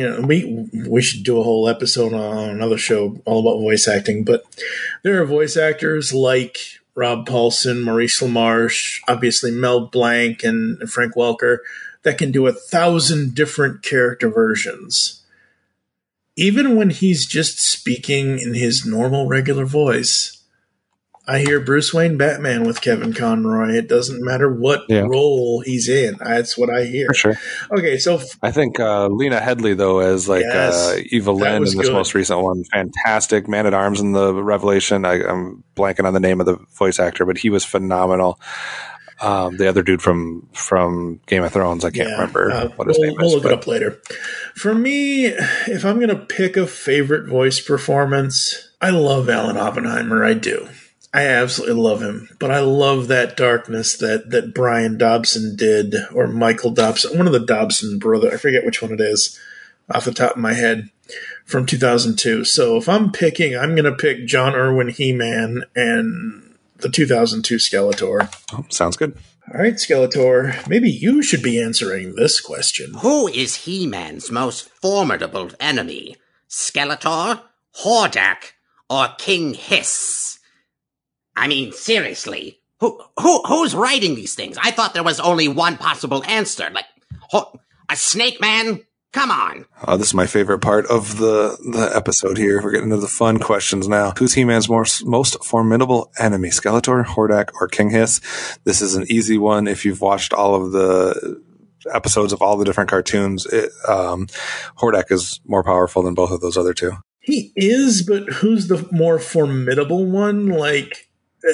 we should do a whole episode on another show all about voice acting, but there are voice actors like Rob Paulson, Maurice LaMarche, obviously Mel Blanc and Frank Welker that can do 1,000 different character versions. Even when he's just speaking in his normal, regular voice, I hear Bruce Wayne Batman with Kevin Conroy. It doesn't matter what role he's in. That's what I hear. For sure. Okay, so I think Lena Headey, though, as Eva Lynn in this most recent one, fantastic. Man-at-Arms in the Revelation. I'm blanking on the name of the voice actor, but he was phenomenal. The other dude from Game of Thrones, I can't remember what his name is. We'll look it up later. For me, if I'm going to pick a favorite voice performance, I love Alan Oppenheimer. I do. I absolutely love him. But I love that darkness that Brian Dobson did, or Michael Dobson, one of the Dobson brothers. I forget which one it is off the top of my head, from 2002. So if I'm going to pick John Irwin He-Man and the 2002 Skeletor. Oh, sounds good. All right, Skeletor, maybe you should be answering this question. Who is He-Man's most formidable enemy? Skeletor, Hordak, or King Hiss? I mean, seriously, who's writing these things? I thought there was only one possible answer. Like, a Snake Man? Come on. This is my favorite part of the episode here. We're getting into the fun questions now. Who's He-Man's most formidable enemy? Skeletor, Hordak, or King Hiss? This is an easy one. If you've watched all of the episodes of all the different cartoons, Hordak is more powerful than both of those other two. He is, but who's the more formidable one? Like,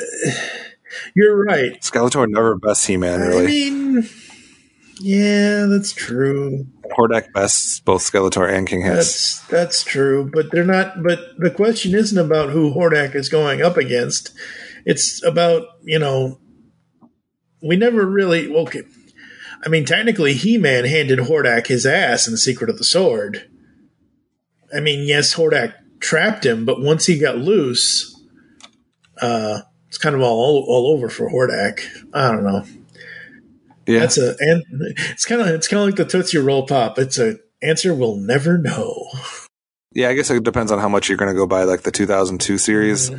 you're right. Skeletor never bests He-Man, really. I mean, yeah, that's true. Hordak bests both Skeletor and King Hiss. That's true, but they're not. But the question isn't about who Hordak is going up against. It's about, we never really. Okay, I mean, technically, He-Man handed Hordak his ass in The Secret of the Sword. I mean, yes, Hordak trapped him, but once he got loose, it's kind of all over for Hordak. I don't know. Yeah, it's kind of like the Tootsie Roll Pop. It's a answer we'll never know. Yeah, I guess it depends on how much you're going to go by, like the 2002 series,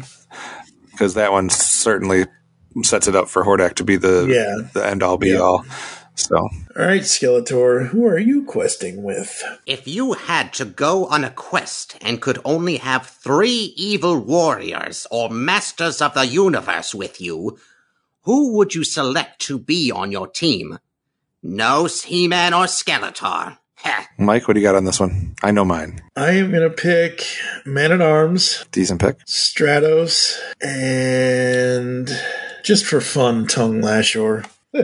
because that one certainly sets it up for Hordak to be the end all be all. So, All right, Skeletor, who are you questing with? If you had to go on a quest and could only have 3 evil warriors or masters of the universe with you, who would you select to be on your team? No He-Man or Skeletor. Heh. Mike, what do you got on this one? I know mine. I am going to pick Man-at-Arms, Decent pick. Stratos, and just for fun, Tongue Lashor.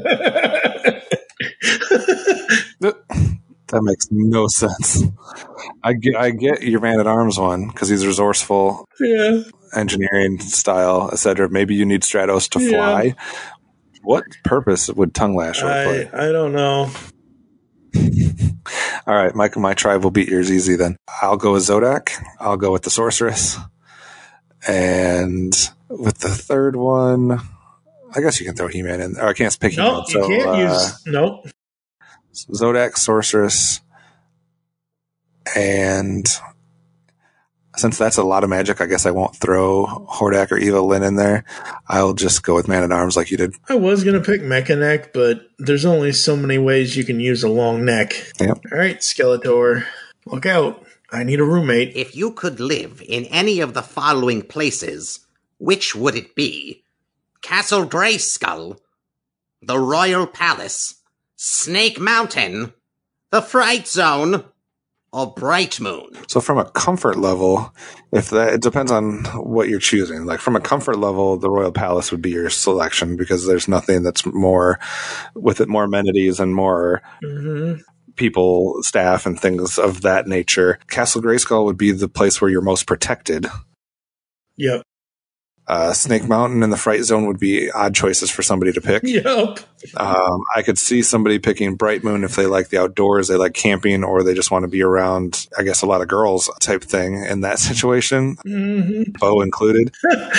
That makes no sense. I get your Man-at-Arms one because he's resourceful, Yeah. engineering style, etc. Maybe you need Stratos to fly. What purpose would Tongue Lasher play? I don't know. All right, Mike, my tribe will beat yours easy then. I'll go with Zodak. I'll go with the Sorceress. And with the third one, I guess you can throw He-Man in. Or I can't pick He-Man. Nope, you can't use... Nope. Zodak, Sorceress, and since that's a lot of magic, I guess I won't throw Hordak or Eva Lynn in there. I'll just go with Man-at-Arms like you did. I was going to pick Mecha-Neck, but there's only so many ways you can use a long neck. Yep. All right, Skeletor, look out. I need a roommate. If you could live in any of the following places, which would it be? Castle Grayskull, the Royal Palace, Snake Mountain, the Fright Zone, or Bright Moon? So from a comfort level, it depends on what you're choosing. Like from a comfort level, the Royal Palace would be your selection because there's nothing that's more with it, more amenities and more people, staff, and things of that nature. Castle Grayskull would be the place where you're most protected. Yep. Snake Mountain and the Fright Zone would be odd choices for somebody to pick. Yep. I could see somebody picking Bright Moon if they like the outdoors, they like camping, or they just want to be around, I guess, a lot of girls type thing in that situation, Bo included.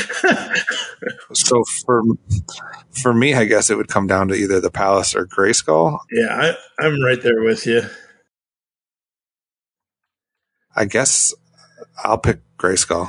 So for me, I guess it would come down to either the Palace or Grayskull. Yeah, I'm right there with you. I guess I'll pick Grayskull.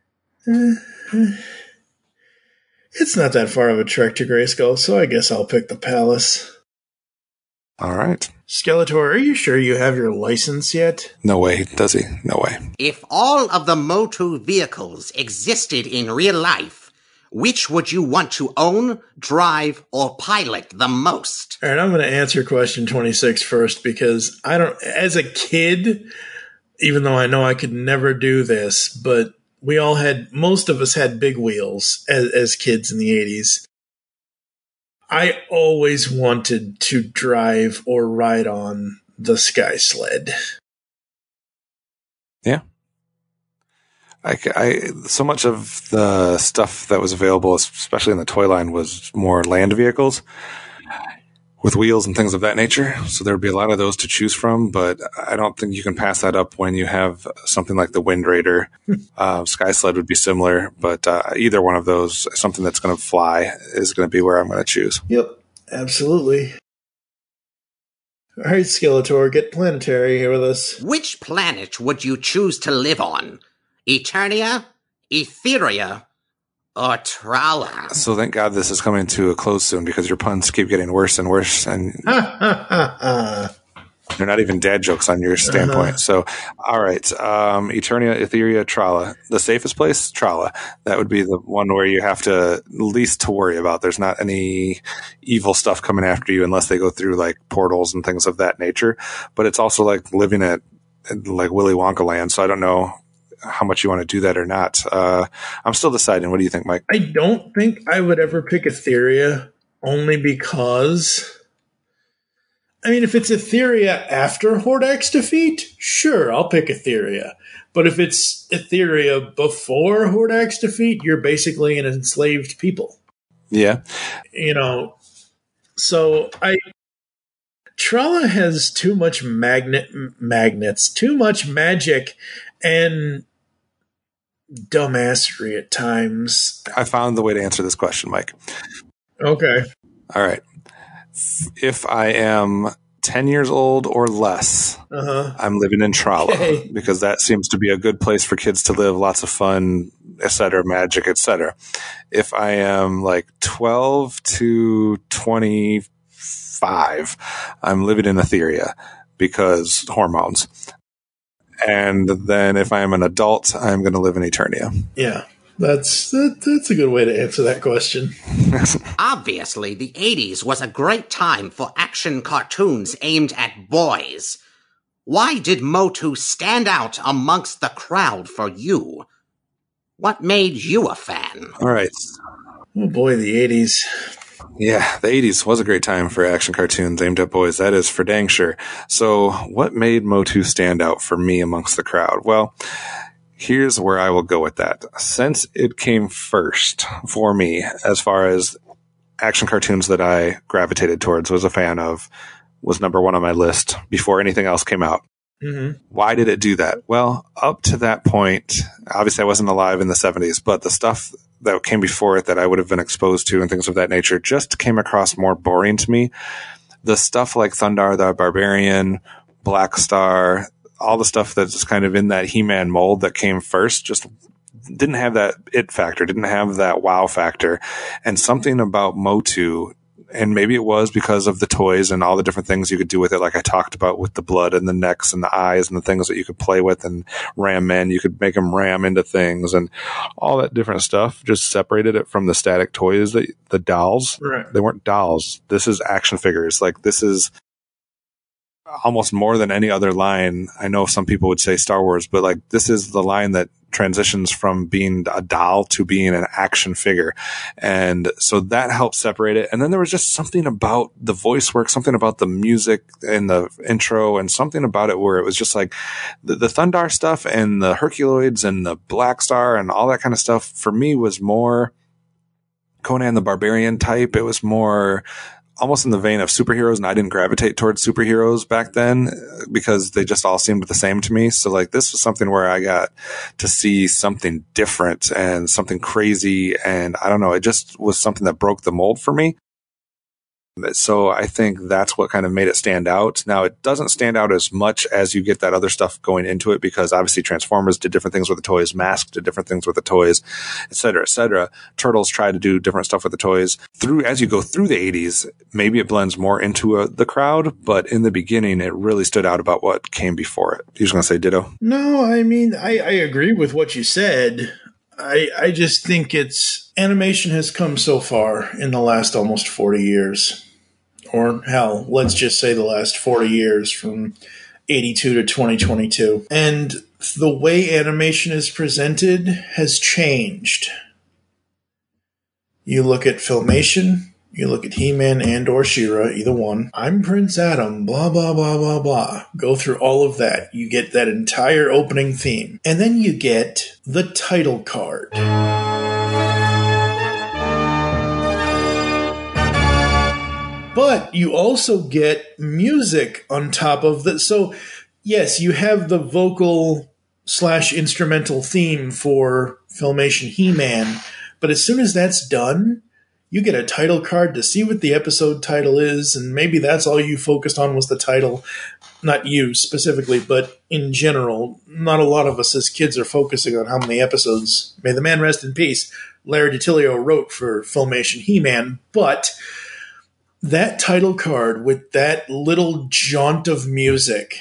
It's not that far of a trek to Grayskull, so I guess I'll pick the Palace. All right. Skeletor, are you sure you have your license yet? No way, does he? No way. If all of the Motu vehicles existed in real life, which would you want to own, drive, or pilot the most? All right, I'm going to answer question 26 first because I don't, as a kid, even though I know I could never do this, but most of us had big wheels as kids in the 80s. I always wanted to drive or ride on the Sky Sled. Yeah. So much of the stuff that was available, especially in the toy line, was more land vehicles with wheels and things of that nature. So there would be a lot of those to choose from, but I don't think you can pass that up when you have something like the Wind Raider. Sky Sled would be similar, but either one of those, something that's going to fly, is going to be where I'm going to choose. Yep, absolutely. All right, Skeletor, get planetary here with us. Which planet would you choose to live on? Eternia, Etheria, or Trala? So thank God this is coming to a close soon because your puns keep getting worse and worse, and they're not even dad jokes on your standpoint. So, all right, Eternia, Etheria, Trala. The safest place, Trala. That would be the one where you have to least to worry about. There's not any evil stuff coming after you unless they go through like portals and things of that nature. But it's also like living at like Willy Wonka land. So I don't know how much you want to do that or not. I'm still deciding. What do you think, Mike? I don't think I would ever pick Etheria, only because, I mean, if it's Etheria after Hordak's defeat, sure, I'll pick Etheria. But if it's Etheria before Hordak's defeat, you're basically an enslaved people. Yeah. You know, so Trala has too much magnets, too much magic, and dumbassery at times. I found the way to answer this question, Mike. Okay. All right. If I am 10 years old or less, I'm living in Trala because that seems to be a good place for kids to live, lots of fun, etc., magic, etc. If I am like 12 to 25, 5, I'm living in Etheria because hormones. And then if I am an adult, I'm going to live in Eternia. Yeah, that's a good way to answer that question. Obviously, the 80s was a great time for action cartoons aimed at boys. Why did Motu stand out amongst the crowd for you? What made you a fan? All right. Oh boy, the 80s. Yeah, the 80s was a great time for action cartoons aimed at boys. That is for dang sure. So what made Motu stand out for me amongst the crowd? Well, here's where I will go with that. Since it came first for me, as far as action cartoons that I gravitated towards, was a fan of, was number 1 on my list before anything else came out. Mm-hmm. Why did it do that? Well, up to that point, obviously I wasn't alive in the 70s, but the stuff that came before it that I would have been exposed to and things of that nature just came across more boring to me. The stuff like Thundarr the Barbarian, Black Star, all the stuff that's kind of in that He-Man mold that came first just didn't have that it factor, didn't have that wow factor. And something about Motu, and maybe it was because of the toys and all the different things you could do with it, like I talked about with the blood and the necks and the eyes and the things that you could play with and ram men. You could make them ram into things and all that different stuff just separated it from the static toys, the dolls. Right. They weren't dolls. This is action figures. Like, this is almost more than any other line. I know some people would say Star Wars, but like, this is the line that transitions from being a doll to being an action figure. And so that helped separate it. And then there was just something about the voice work, something about the music in the intro, and something about it where it was just like the Thundarr stuff and the Herculoids and the Black Star and all that kind of stuff for me was more Conan the Barbarian type. It was more almost in the vein of superheroes, and I didn't gravitate towards superheroes back then because they just all seemed the same to me. So like, this was something where I got to see something different and something crazy, and I don't know, it just was something that broke the mold for me. So I think that's what kind of made it stand out. Now, it doesn't stand out as much as you get that other stuff going into it, because obviously Transformers did different things with the toys, Mask did different things with the toys, et cetera, et cetera. Turtles tried to do different stuff with the toys. As you go through the 80s, maybe it blends more into the crowd, but in the beginning, it really stood out about what came before it. You just going to say ditto? No, I mean, I agree with what you said. I just think animation has come so far in the last almost 40 years. Or hell, let's just say the last 40 years from 82 to 2022. And the way animation is presented has changed. You look at Filmation, you look at He-Man and or She-Ra, either one. I'm Prince Adam, blah, blah, blah, blah, blah. Go through all of that. You get that entire opening theme. And then you get the title card. But you also get music on top of that. So, yes, you have the vocal / instrumental theme for Filmation He-Man. But as soon as that's done, you get a title card to see what the episode title is. And maybe that's all you focused on was the title. Not you specifically, but in general. Not a lot of us as kids are focusing on how many episodes, may the man rest in peace, Larry DiTillio wrote for Filmation He-Man. But that title card with that little jaunt of music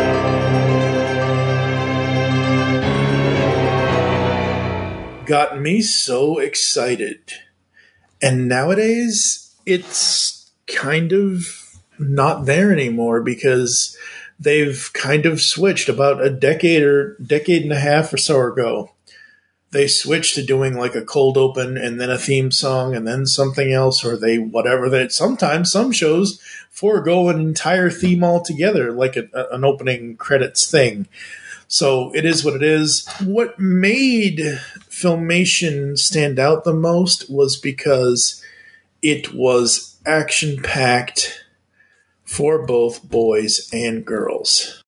got me so excited. And nowadays, it's kind of not there anymore because they've kind of switched. About a decade and a half or so ago, they switched to doing like a cold open and then a theme song and then something else, or sometimes some shows forego an entire theme altogether, like an opening credits thing. So it is what it is. What made Filmation stand out the most was because it was action-packed for both boys and girls.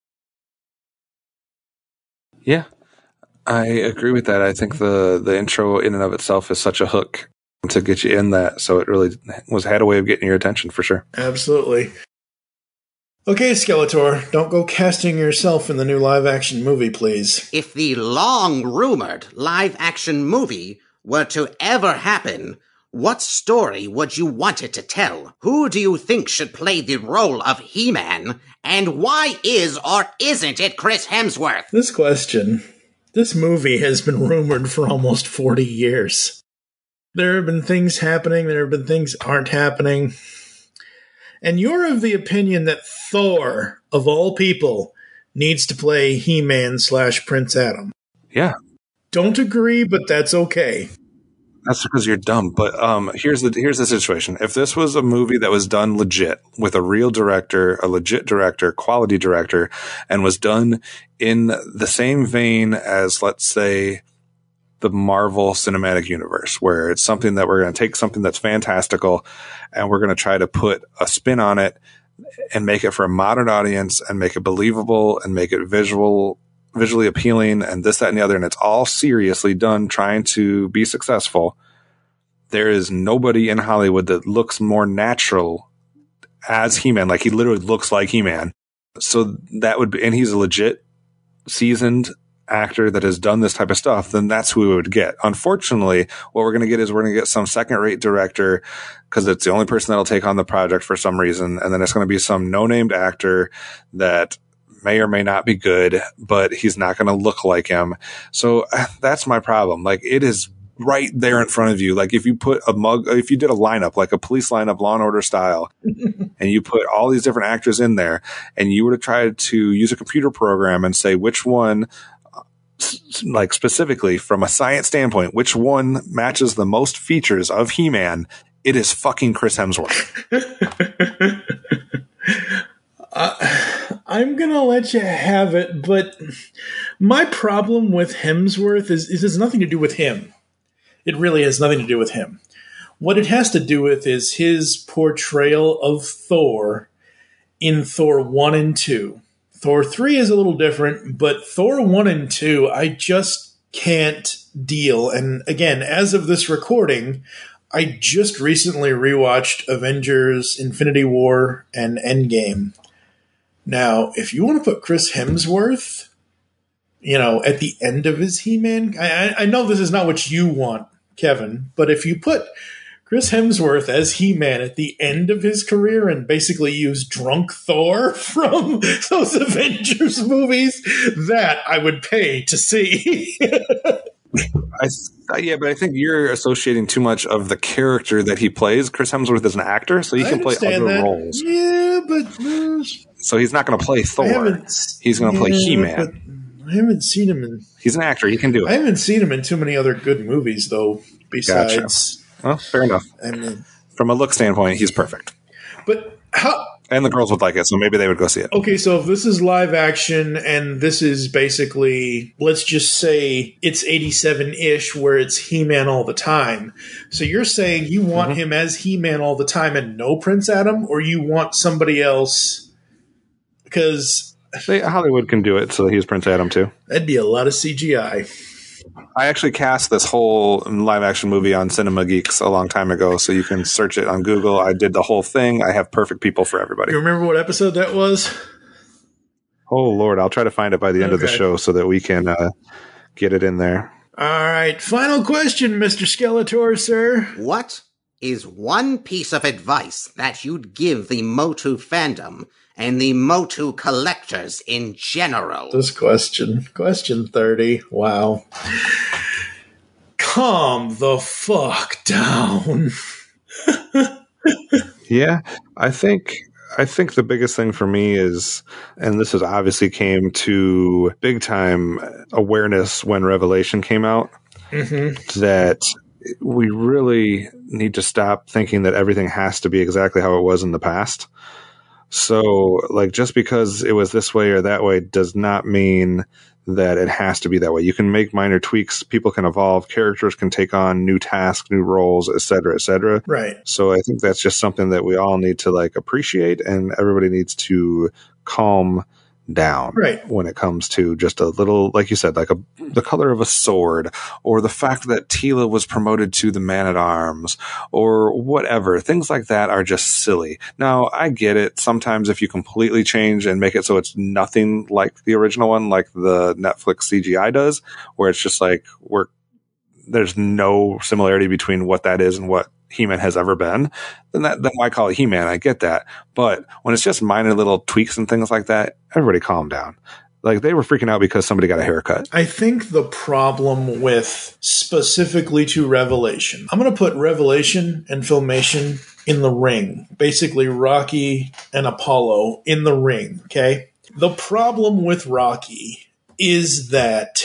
Yeah. I agree with that. I think the intro in and of itself is such a hook to get you in that. So it really had a way of getting your attention for sure. Absolutely. Okay, Skeletor, don't go casting yourself in the new live-action movie, please. If the long-rumored live-action movie were to ever happen, What story would you want it to tell? Who do you think should play the role of He-Man? And why is or isn't it Chris Hemsworth? This movie has been rumored for almost 40 years. There have been things happening, there have been things aren't happening. And you're of the opinion that Thor, of all people, needs to play He-Man / Prince Adam. Yeah. Don't agree, but that's okay. That's because you're dumb. But here's the situation. If this was a movie that was done legit with a real director, a legit director, quality director, and was done in the same vein as, let's say, the Marvel Cinematic Universe, where it's something that we're going to take something that's fantastical and we're going to try to put a spin on it and make it for a modern audience and make it believable and make it visually appealing and this, that, and the other, and it's all seriously done trying to be successful. There is nobody in Hollywood that looks more natural as He-Man. Like, he literally looks like He-Man. So that would be, and he's a legit seasoned actor that has done this type of stuff, then that's who we would get. Unfortunately, what we're going to get is we're going to get some second-rate director because it's the only person that'll take on the project for some reason, and then it's going to be some no-named actor that may or may not be good, but he's not going to look like him. So that's my problem. Like, it is right there in front of you. Like, if you put if you did a lineup, like a police lineup, Law and Order style, and you put all these different actors in there, and you were to try to use a computer program and say which one, like specifically from a science standpoint, which one matches the most features of He-Man, it is fucking Chris Hemsworth. I'm going to let you have it, but my problem with Hemsworth is it has nothing to do with him. It really has nothing to do with him. What it has to do with is his portrayal of Thor in Thor 1 and 2. Thor 3 is a little different, but Thor 1 and 2, I just can't deal. And again, as of this recording, I just recently rewatched Avengers Infinity War and Endgame. Now, if you want to put Chris Hemsworth, at the end of his He-Man, I know this is not what you want, Kevin, but if you put Chris Hemsworth as He-Man at the end of his career and basically use drunk Thor from those Avengers movies, that I would pay to see. Yeah, but I think you're associating too much of the character that he plays. Chris Hemsworth is an actor, so he can play other roles. Yeah, but... so he's not going to play Thor. He's going to play He-Man. I haven't seen him in... He's an actor. He can do it. I haven't seen him in too many other good movies, though, besides... Gotcha. Well, fair enough. I mean, from a look standpoint, he's perfect. But how... And the girls would like it, so maybe they would go see it. Okay, so if this is live action and this is basically, let's just say it's 87-ish where it's He-Man all the time. So you're saying you want him as He-Man all the time and no Prince Adam, or you want somebody else? Because Hollywood can do it, so he's Prince Adam too. That'd be a lot of CGI. I actually cast this whole live action movie on Cinema Geeks a long time ago, so you can search it on Google. I did the whole thing. I have perfect people for everybody. You remember what episode that was? Oh, Lord. I'll try to find it by the end of the show so that we can get it in there. All right. Final question, Mr. Skeletor, sir. What is one piece of advice that you'd give the Motu fandom and the Motu collectors in general? This question 30. Wow. Calm the fuck down. Yeah, I think the biggest thing for me is, and this is obviously came to big time awareness when Revelation came out, that we really need to stop thinking that everything has to be exactly how it was in the past. So, like, just because it was this way or that way does not mean that it has to be that way. You can make minor tweaks. People can evolve. Characters can take on new tasks, new roles, et cetera, et cetera. Right. So I think that's just something that we all need to, like, appreciate, and everybody needs to calm down when it comes to just a little, like you said, like the color of a sword, or the fact that Teela was promoted to the Man-at-Arms, or whatever. Things like that are just silly. Now, I get it. Sometimes if you completely change and make it so it's nothing like the original one, like the Netflix CGI does, where it's just like there's no similarity between what that is and what He-Man has ever been, then why call it He-Man? I get that. But when it's just minor little tweaks and things like that, everybody calm down. Like, they were freaking out because somebody got a haircut. I think the problem with specifically to Revelation, I'm going to put Revelation and Filmation in the ring. Basically, Rocky and Apollo in the ring, okay? The problem with Rocky is that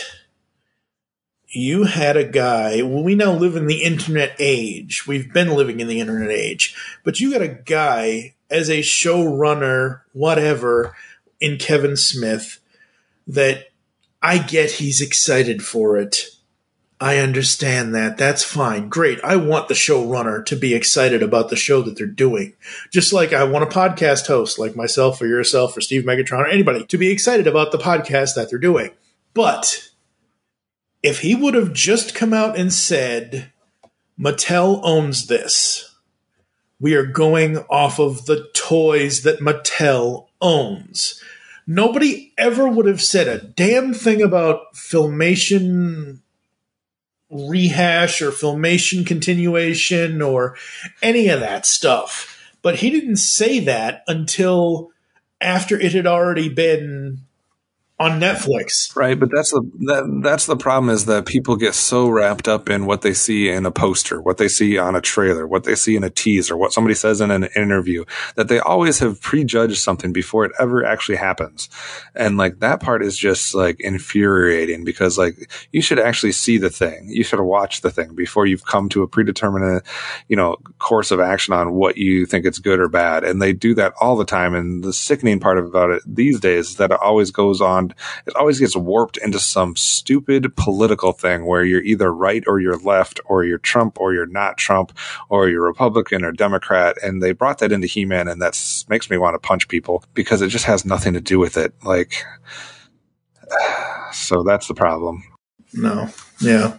you had a guy, well, we now live in the internet age. We've been living in the internet age. But you got a guy as a showrunner, whatever, in Kevin Smith, that I get he's excited for it. I understand that. That's fine. Great. I want the showrunner to be excited about the show that they're doing. Just like I want a podcast host like myself or yourself or Steve Megatron or anybody to be excited about the podcast that they're doing. But if he would have just come out and said, Mattel owns this. We are going off of the toys that Mattel owns. Nobody ever would have said a damn thing about Filmation rehash or Filmation continuation or any of that stuff. But he didn't say that until after it had already been on Netflix. Right, but that's the problem, is that people get so wrapped up in what they see in a poster, what they see on a trailer, what they see in a teaser, what somebody says in an interview, that they always have prejudged something before it ever actually happens. And like, that part is just like infuriating, because like, you should actually see the thing. You should watch the thing before you've come to a predetermined, course of action on what you think it's good or bad. And they do that all the time. And the sickening part about it these days is that it always goes on. It always gets warped into some stupid political thing where you're either right or you're left, or you're Trump or you're not Trump, or you're Republican or Democrat. And they brought that into He-Man, and that makes me want to punch people, because it just has nothing to do with it. Like, so that's the problem. No. Yeah.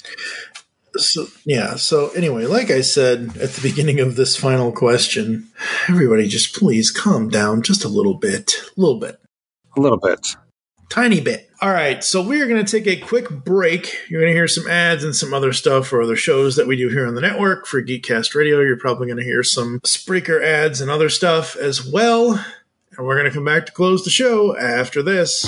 So anyway, like I said at the beginning of this final question, everybody just please calm down just a little bit. Tiny bit. All right, so we are going to take a quick break. You're going to hear some ads and some other stuff for other shows that we do here on the network. For Geekcast Radio, you're probably going to hear some Spreaker ads and other stuff as well. And we're going to come back to close the show after this.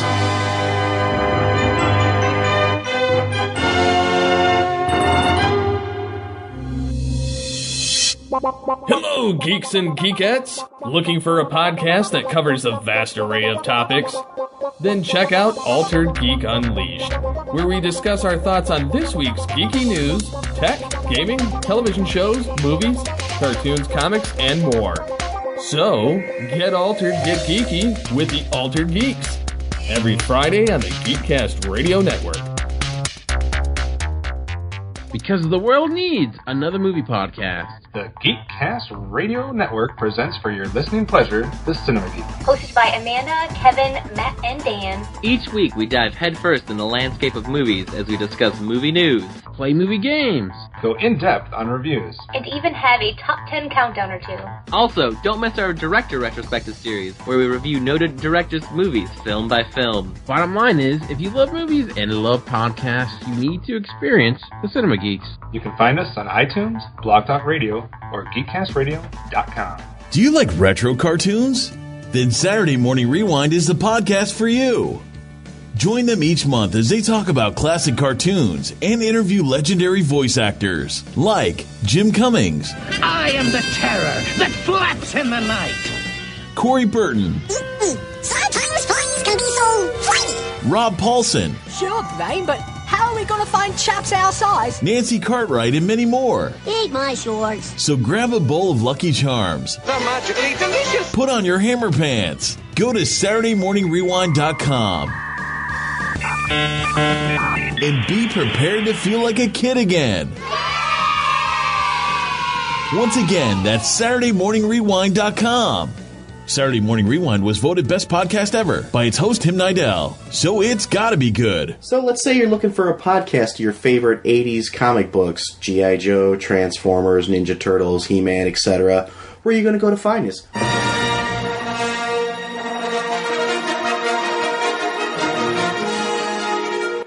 Hello, geeks and geekettes! Looking for a podcast that covers a vast array of topics? Then check out Altered Geek Unleashed, where we discuss our thoughts on this week's geeky news, tech, gaming, television shows, movies, cartoons, comics, and more. So, get altered, get geeky with the Altered Geeks, every Friday on the Geekcast Radio Network. Because the world needs another movie podcast. The Geekcast Radio Network presents for your listening pleasure the Cinema Geek. Hosted by Amanda, Kevin, Matt, and Dan. Each week we dive headfirst in the landscape of movies as we discuss movie news, play movie games, go in-depth on reviews, and even have a top 10 countdown or two. Also, don't miss our director retrospective series, where we review noted directors' movies film by film. Bottom line is, if you love movies and love podcasts, you need to experience the Cinema Geeks. You can find us on iTunes, Blog Talk Radio, or GeekCastRadio.com. Do you like retro cartoons? Then Saturday Morning Rewind is the podcast for you. Join them each month as they talk about classic cartoons and interview legendary voice actors like Jim Cummings. I am the terror that flaps in the night. Corey Burton. Sometimes toys can be so flighty. Rob Paulson. Sure, Dwayne, but how are we going to find chaps our size? Nancy Cartwright and many more. Eat my shorts. So grab a bowl of Lucky Charms. They're magically delicious. Put on your hammer pants. Go to SaturdayMorningRewind.com. And be prepared to feel like a kid again. Once again, that's SaturdayMorningRewind.com. Saturday Morning Rewind was voted Best Podcast Ever by its host, Tim Nidell. So it's gotta be good. So let's say you're looking for a podcast of your favorite 80s comic books, G.I. Joe, Transformers, Ninja Turtles, He-Man, etc. Where are you going to go to find us?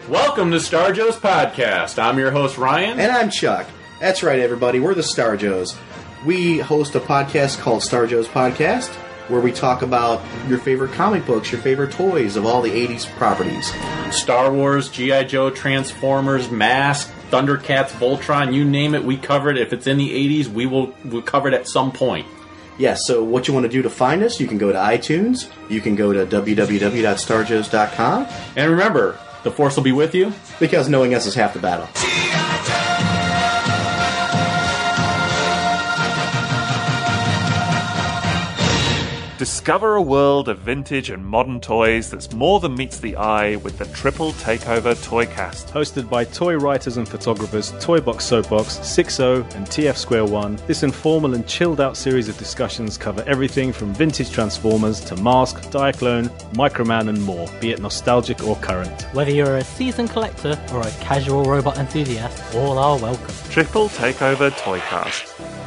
Welcome to Star Joe's Podcast. I'm your host, Ryan. And I'm Chuck. That's right, everybody. We're the Star Joes. We host a podcast called Star Joe's Podcast, where we talk about your favorite comic books, your favorite toys of all the 80s properties. Star Wars, G.I. Joe, Transformers, Mask, Thundercats, Voltron, you name it, we cover it. If it's in the 80s, we'll cover it at some point. Yes, so what you want to do to find us, you can go to iTunes, you can go to www.starjoes.com. And remember, the Force will be with you. Because knowing us is half the battle. Discover a world of vintage and modern toys that's more than meets the eye with the Triple Takeover Toycast. Hosted by toy writers and photographers Toybox Soapbox, 6O, and TF Square 1, this informal and chilled out series of discussions cover everything from vintage Transformers to Mask, Diaclone, Microman, and more, be it nostalgic or current. Whether you're a seasoned collector or a casual robot enthusiast, all are welcome. Triple Takeover Toycast.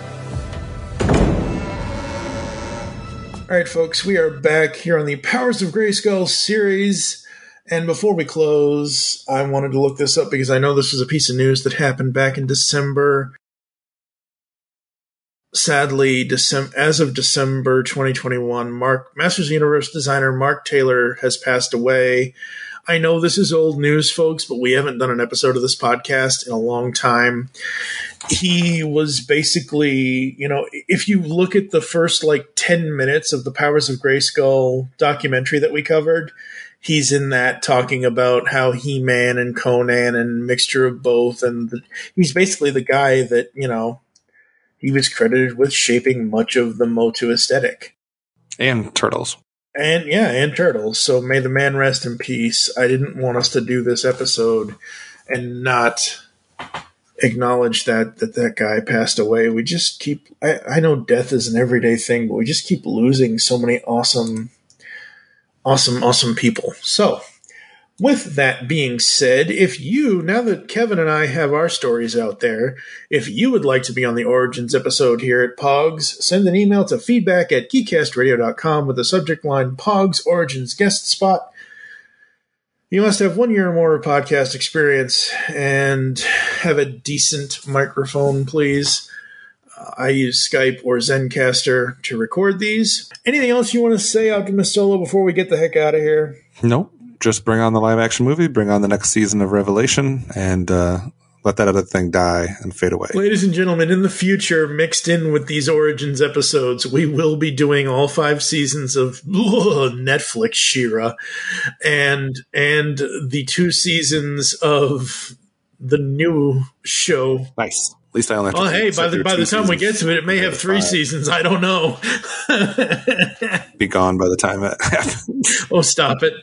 All right, folks, we are back here on the Powers of Grayskull series. And before we close, I wanted to look this up because I know this was a piece of news that happened back in December. Sadly, as of December 2021, Masters of the Universe designer Mark Taylor has passed away. I know this is old news, folks, but we haven't done an episode of this podcast in a long time. He was basically, if you look at the first 10 minutes of the Powers of Grayskull documentary that we covered, he's in that talking about how He-Man and Conan and mixture of both. And he's basically the guy that, he was credited with shaping much of the Motu aesthetic. And Turtles. And Turtles. So may the man rest in peace. I didn't want us to do this episode and not acknowledge that guy passed away. We just keep, I know death is an everyday thing, but we just keep losing so many awesome people. So, with that being said, now that Kevin and I have our stories out there, if you would like to be on the Origins episode here at Pogs, send an email to feedback@geekcastradio.com with the subject line Pogs Origins Guest Spot. You must have 1 year or more of podcast experience and have a decent microphone, please. I use Skype or Zencaster to record these. Anything else you want to say, Optimus Solo, before we get the heck out of here? Nope. Just bring on the live-action movie, bring on the next season of Revelation, and let that other thing die and fade away. Ladies and gentlemen, in the future, mixed in with these Origins episodes, we will be doing all 5 seasons of Netflix She-Ra and the 2 seasons of the new show. Nice. At least I only have to by the time we get to it, it may have 3 seasons. I don't know. Be gone by the time it happens. Oh, stop it.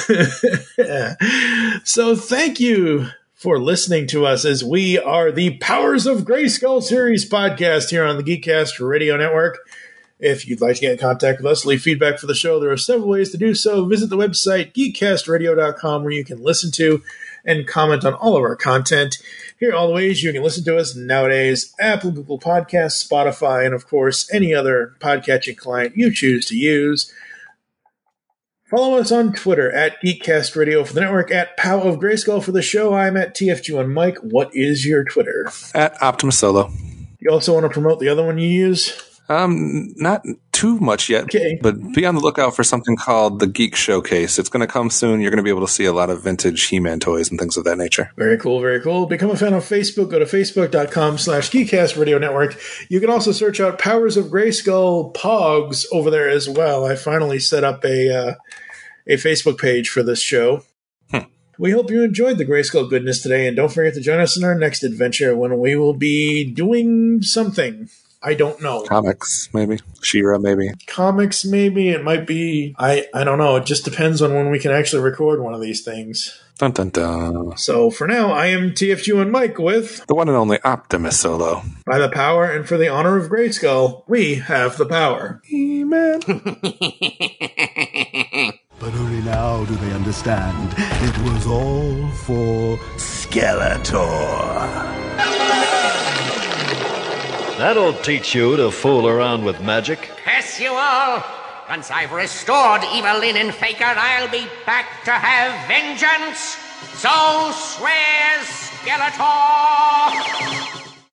So thank you for listening to us as we are the Powers of Grayskull series podcast here on the Geekcast Radio Network. If you'd like to get in contact with us, leave feedback for the show, there are several ways to do so. Visit the website, geekcastradio.com, where you can listen to and comment on all of our content. Here are all the ways you can listen to us nowadays: Apple, Google Podcasts, Spotify, and of course, any other podcatching client you choose to use. Follow us on Twitter at Geekcast Radio for the network, at Pow of Grayskull for the show. I'm at TFG1Mike. What is your Twitter? At Optimus Solo. You also want to promote the other one you use? Not too much yet, but be on the lookout for something called the Geek Showcase. It's going to come soon. You're going to be able to see a lot of vintage He-Man toys and things of that nature. Very cool, very cool. Become a fan on Facebook. Go to facebook.com/Geekcast Radio Network. You can also search out Powers of Grayskull Pogs over there as well. I finally set up a Facebook page for this show. We hope you enjoyed the Grayskull goodness today, and don't forget to join us in our next adventure when we will be doing something. I don't know. Comics, maybe. She-Ra, maybe. Comics, maybe. It might be. I don't know. It just depends on when we can actually record one of these things. Dun, dun, dun. So for now, I am TFG1Mike with the one and only Optimus Solo. By the power and for the honor of Grayskull, we have the power. He-Man. But only now do they understand it was all for Skeletor. That'll teach you to fool around with magic. Curse you all! Once I've restored Evil Linen Faker, I'll be back to have vengeance! So swears Skeletor.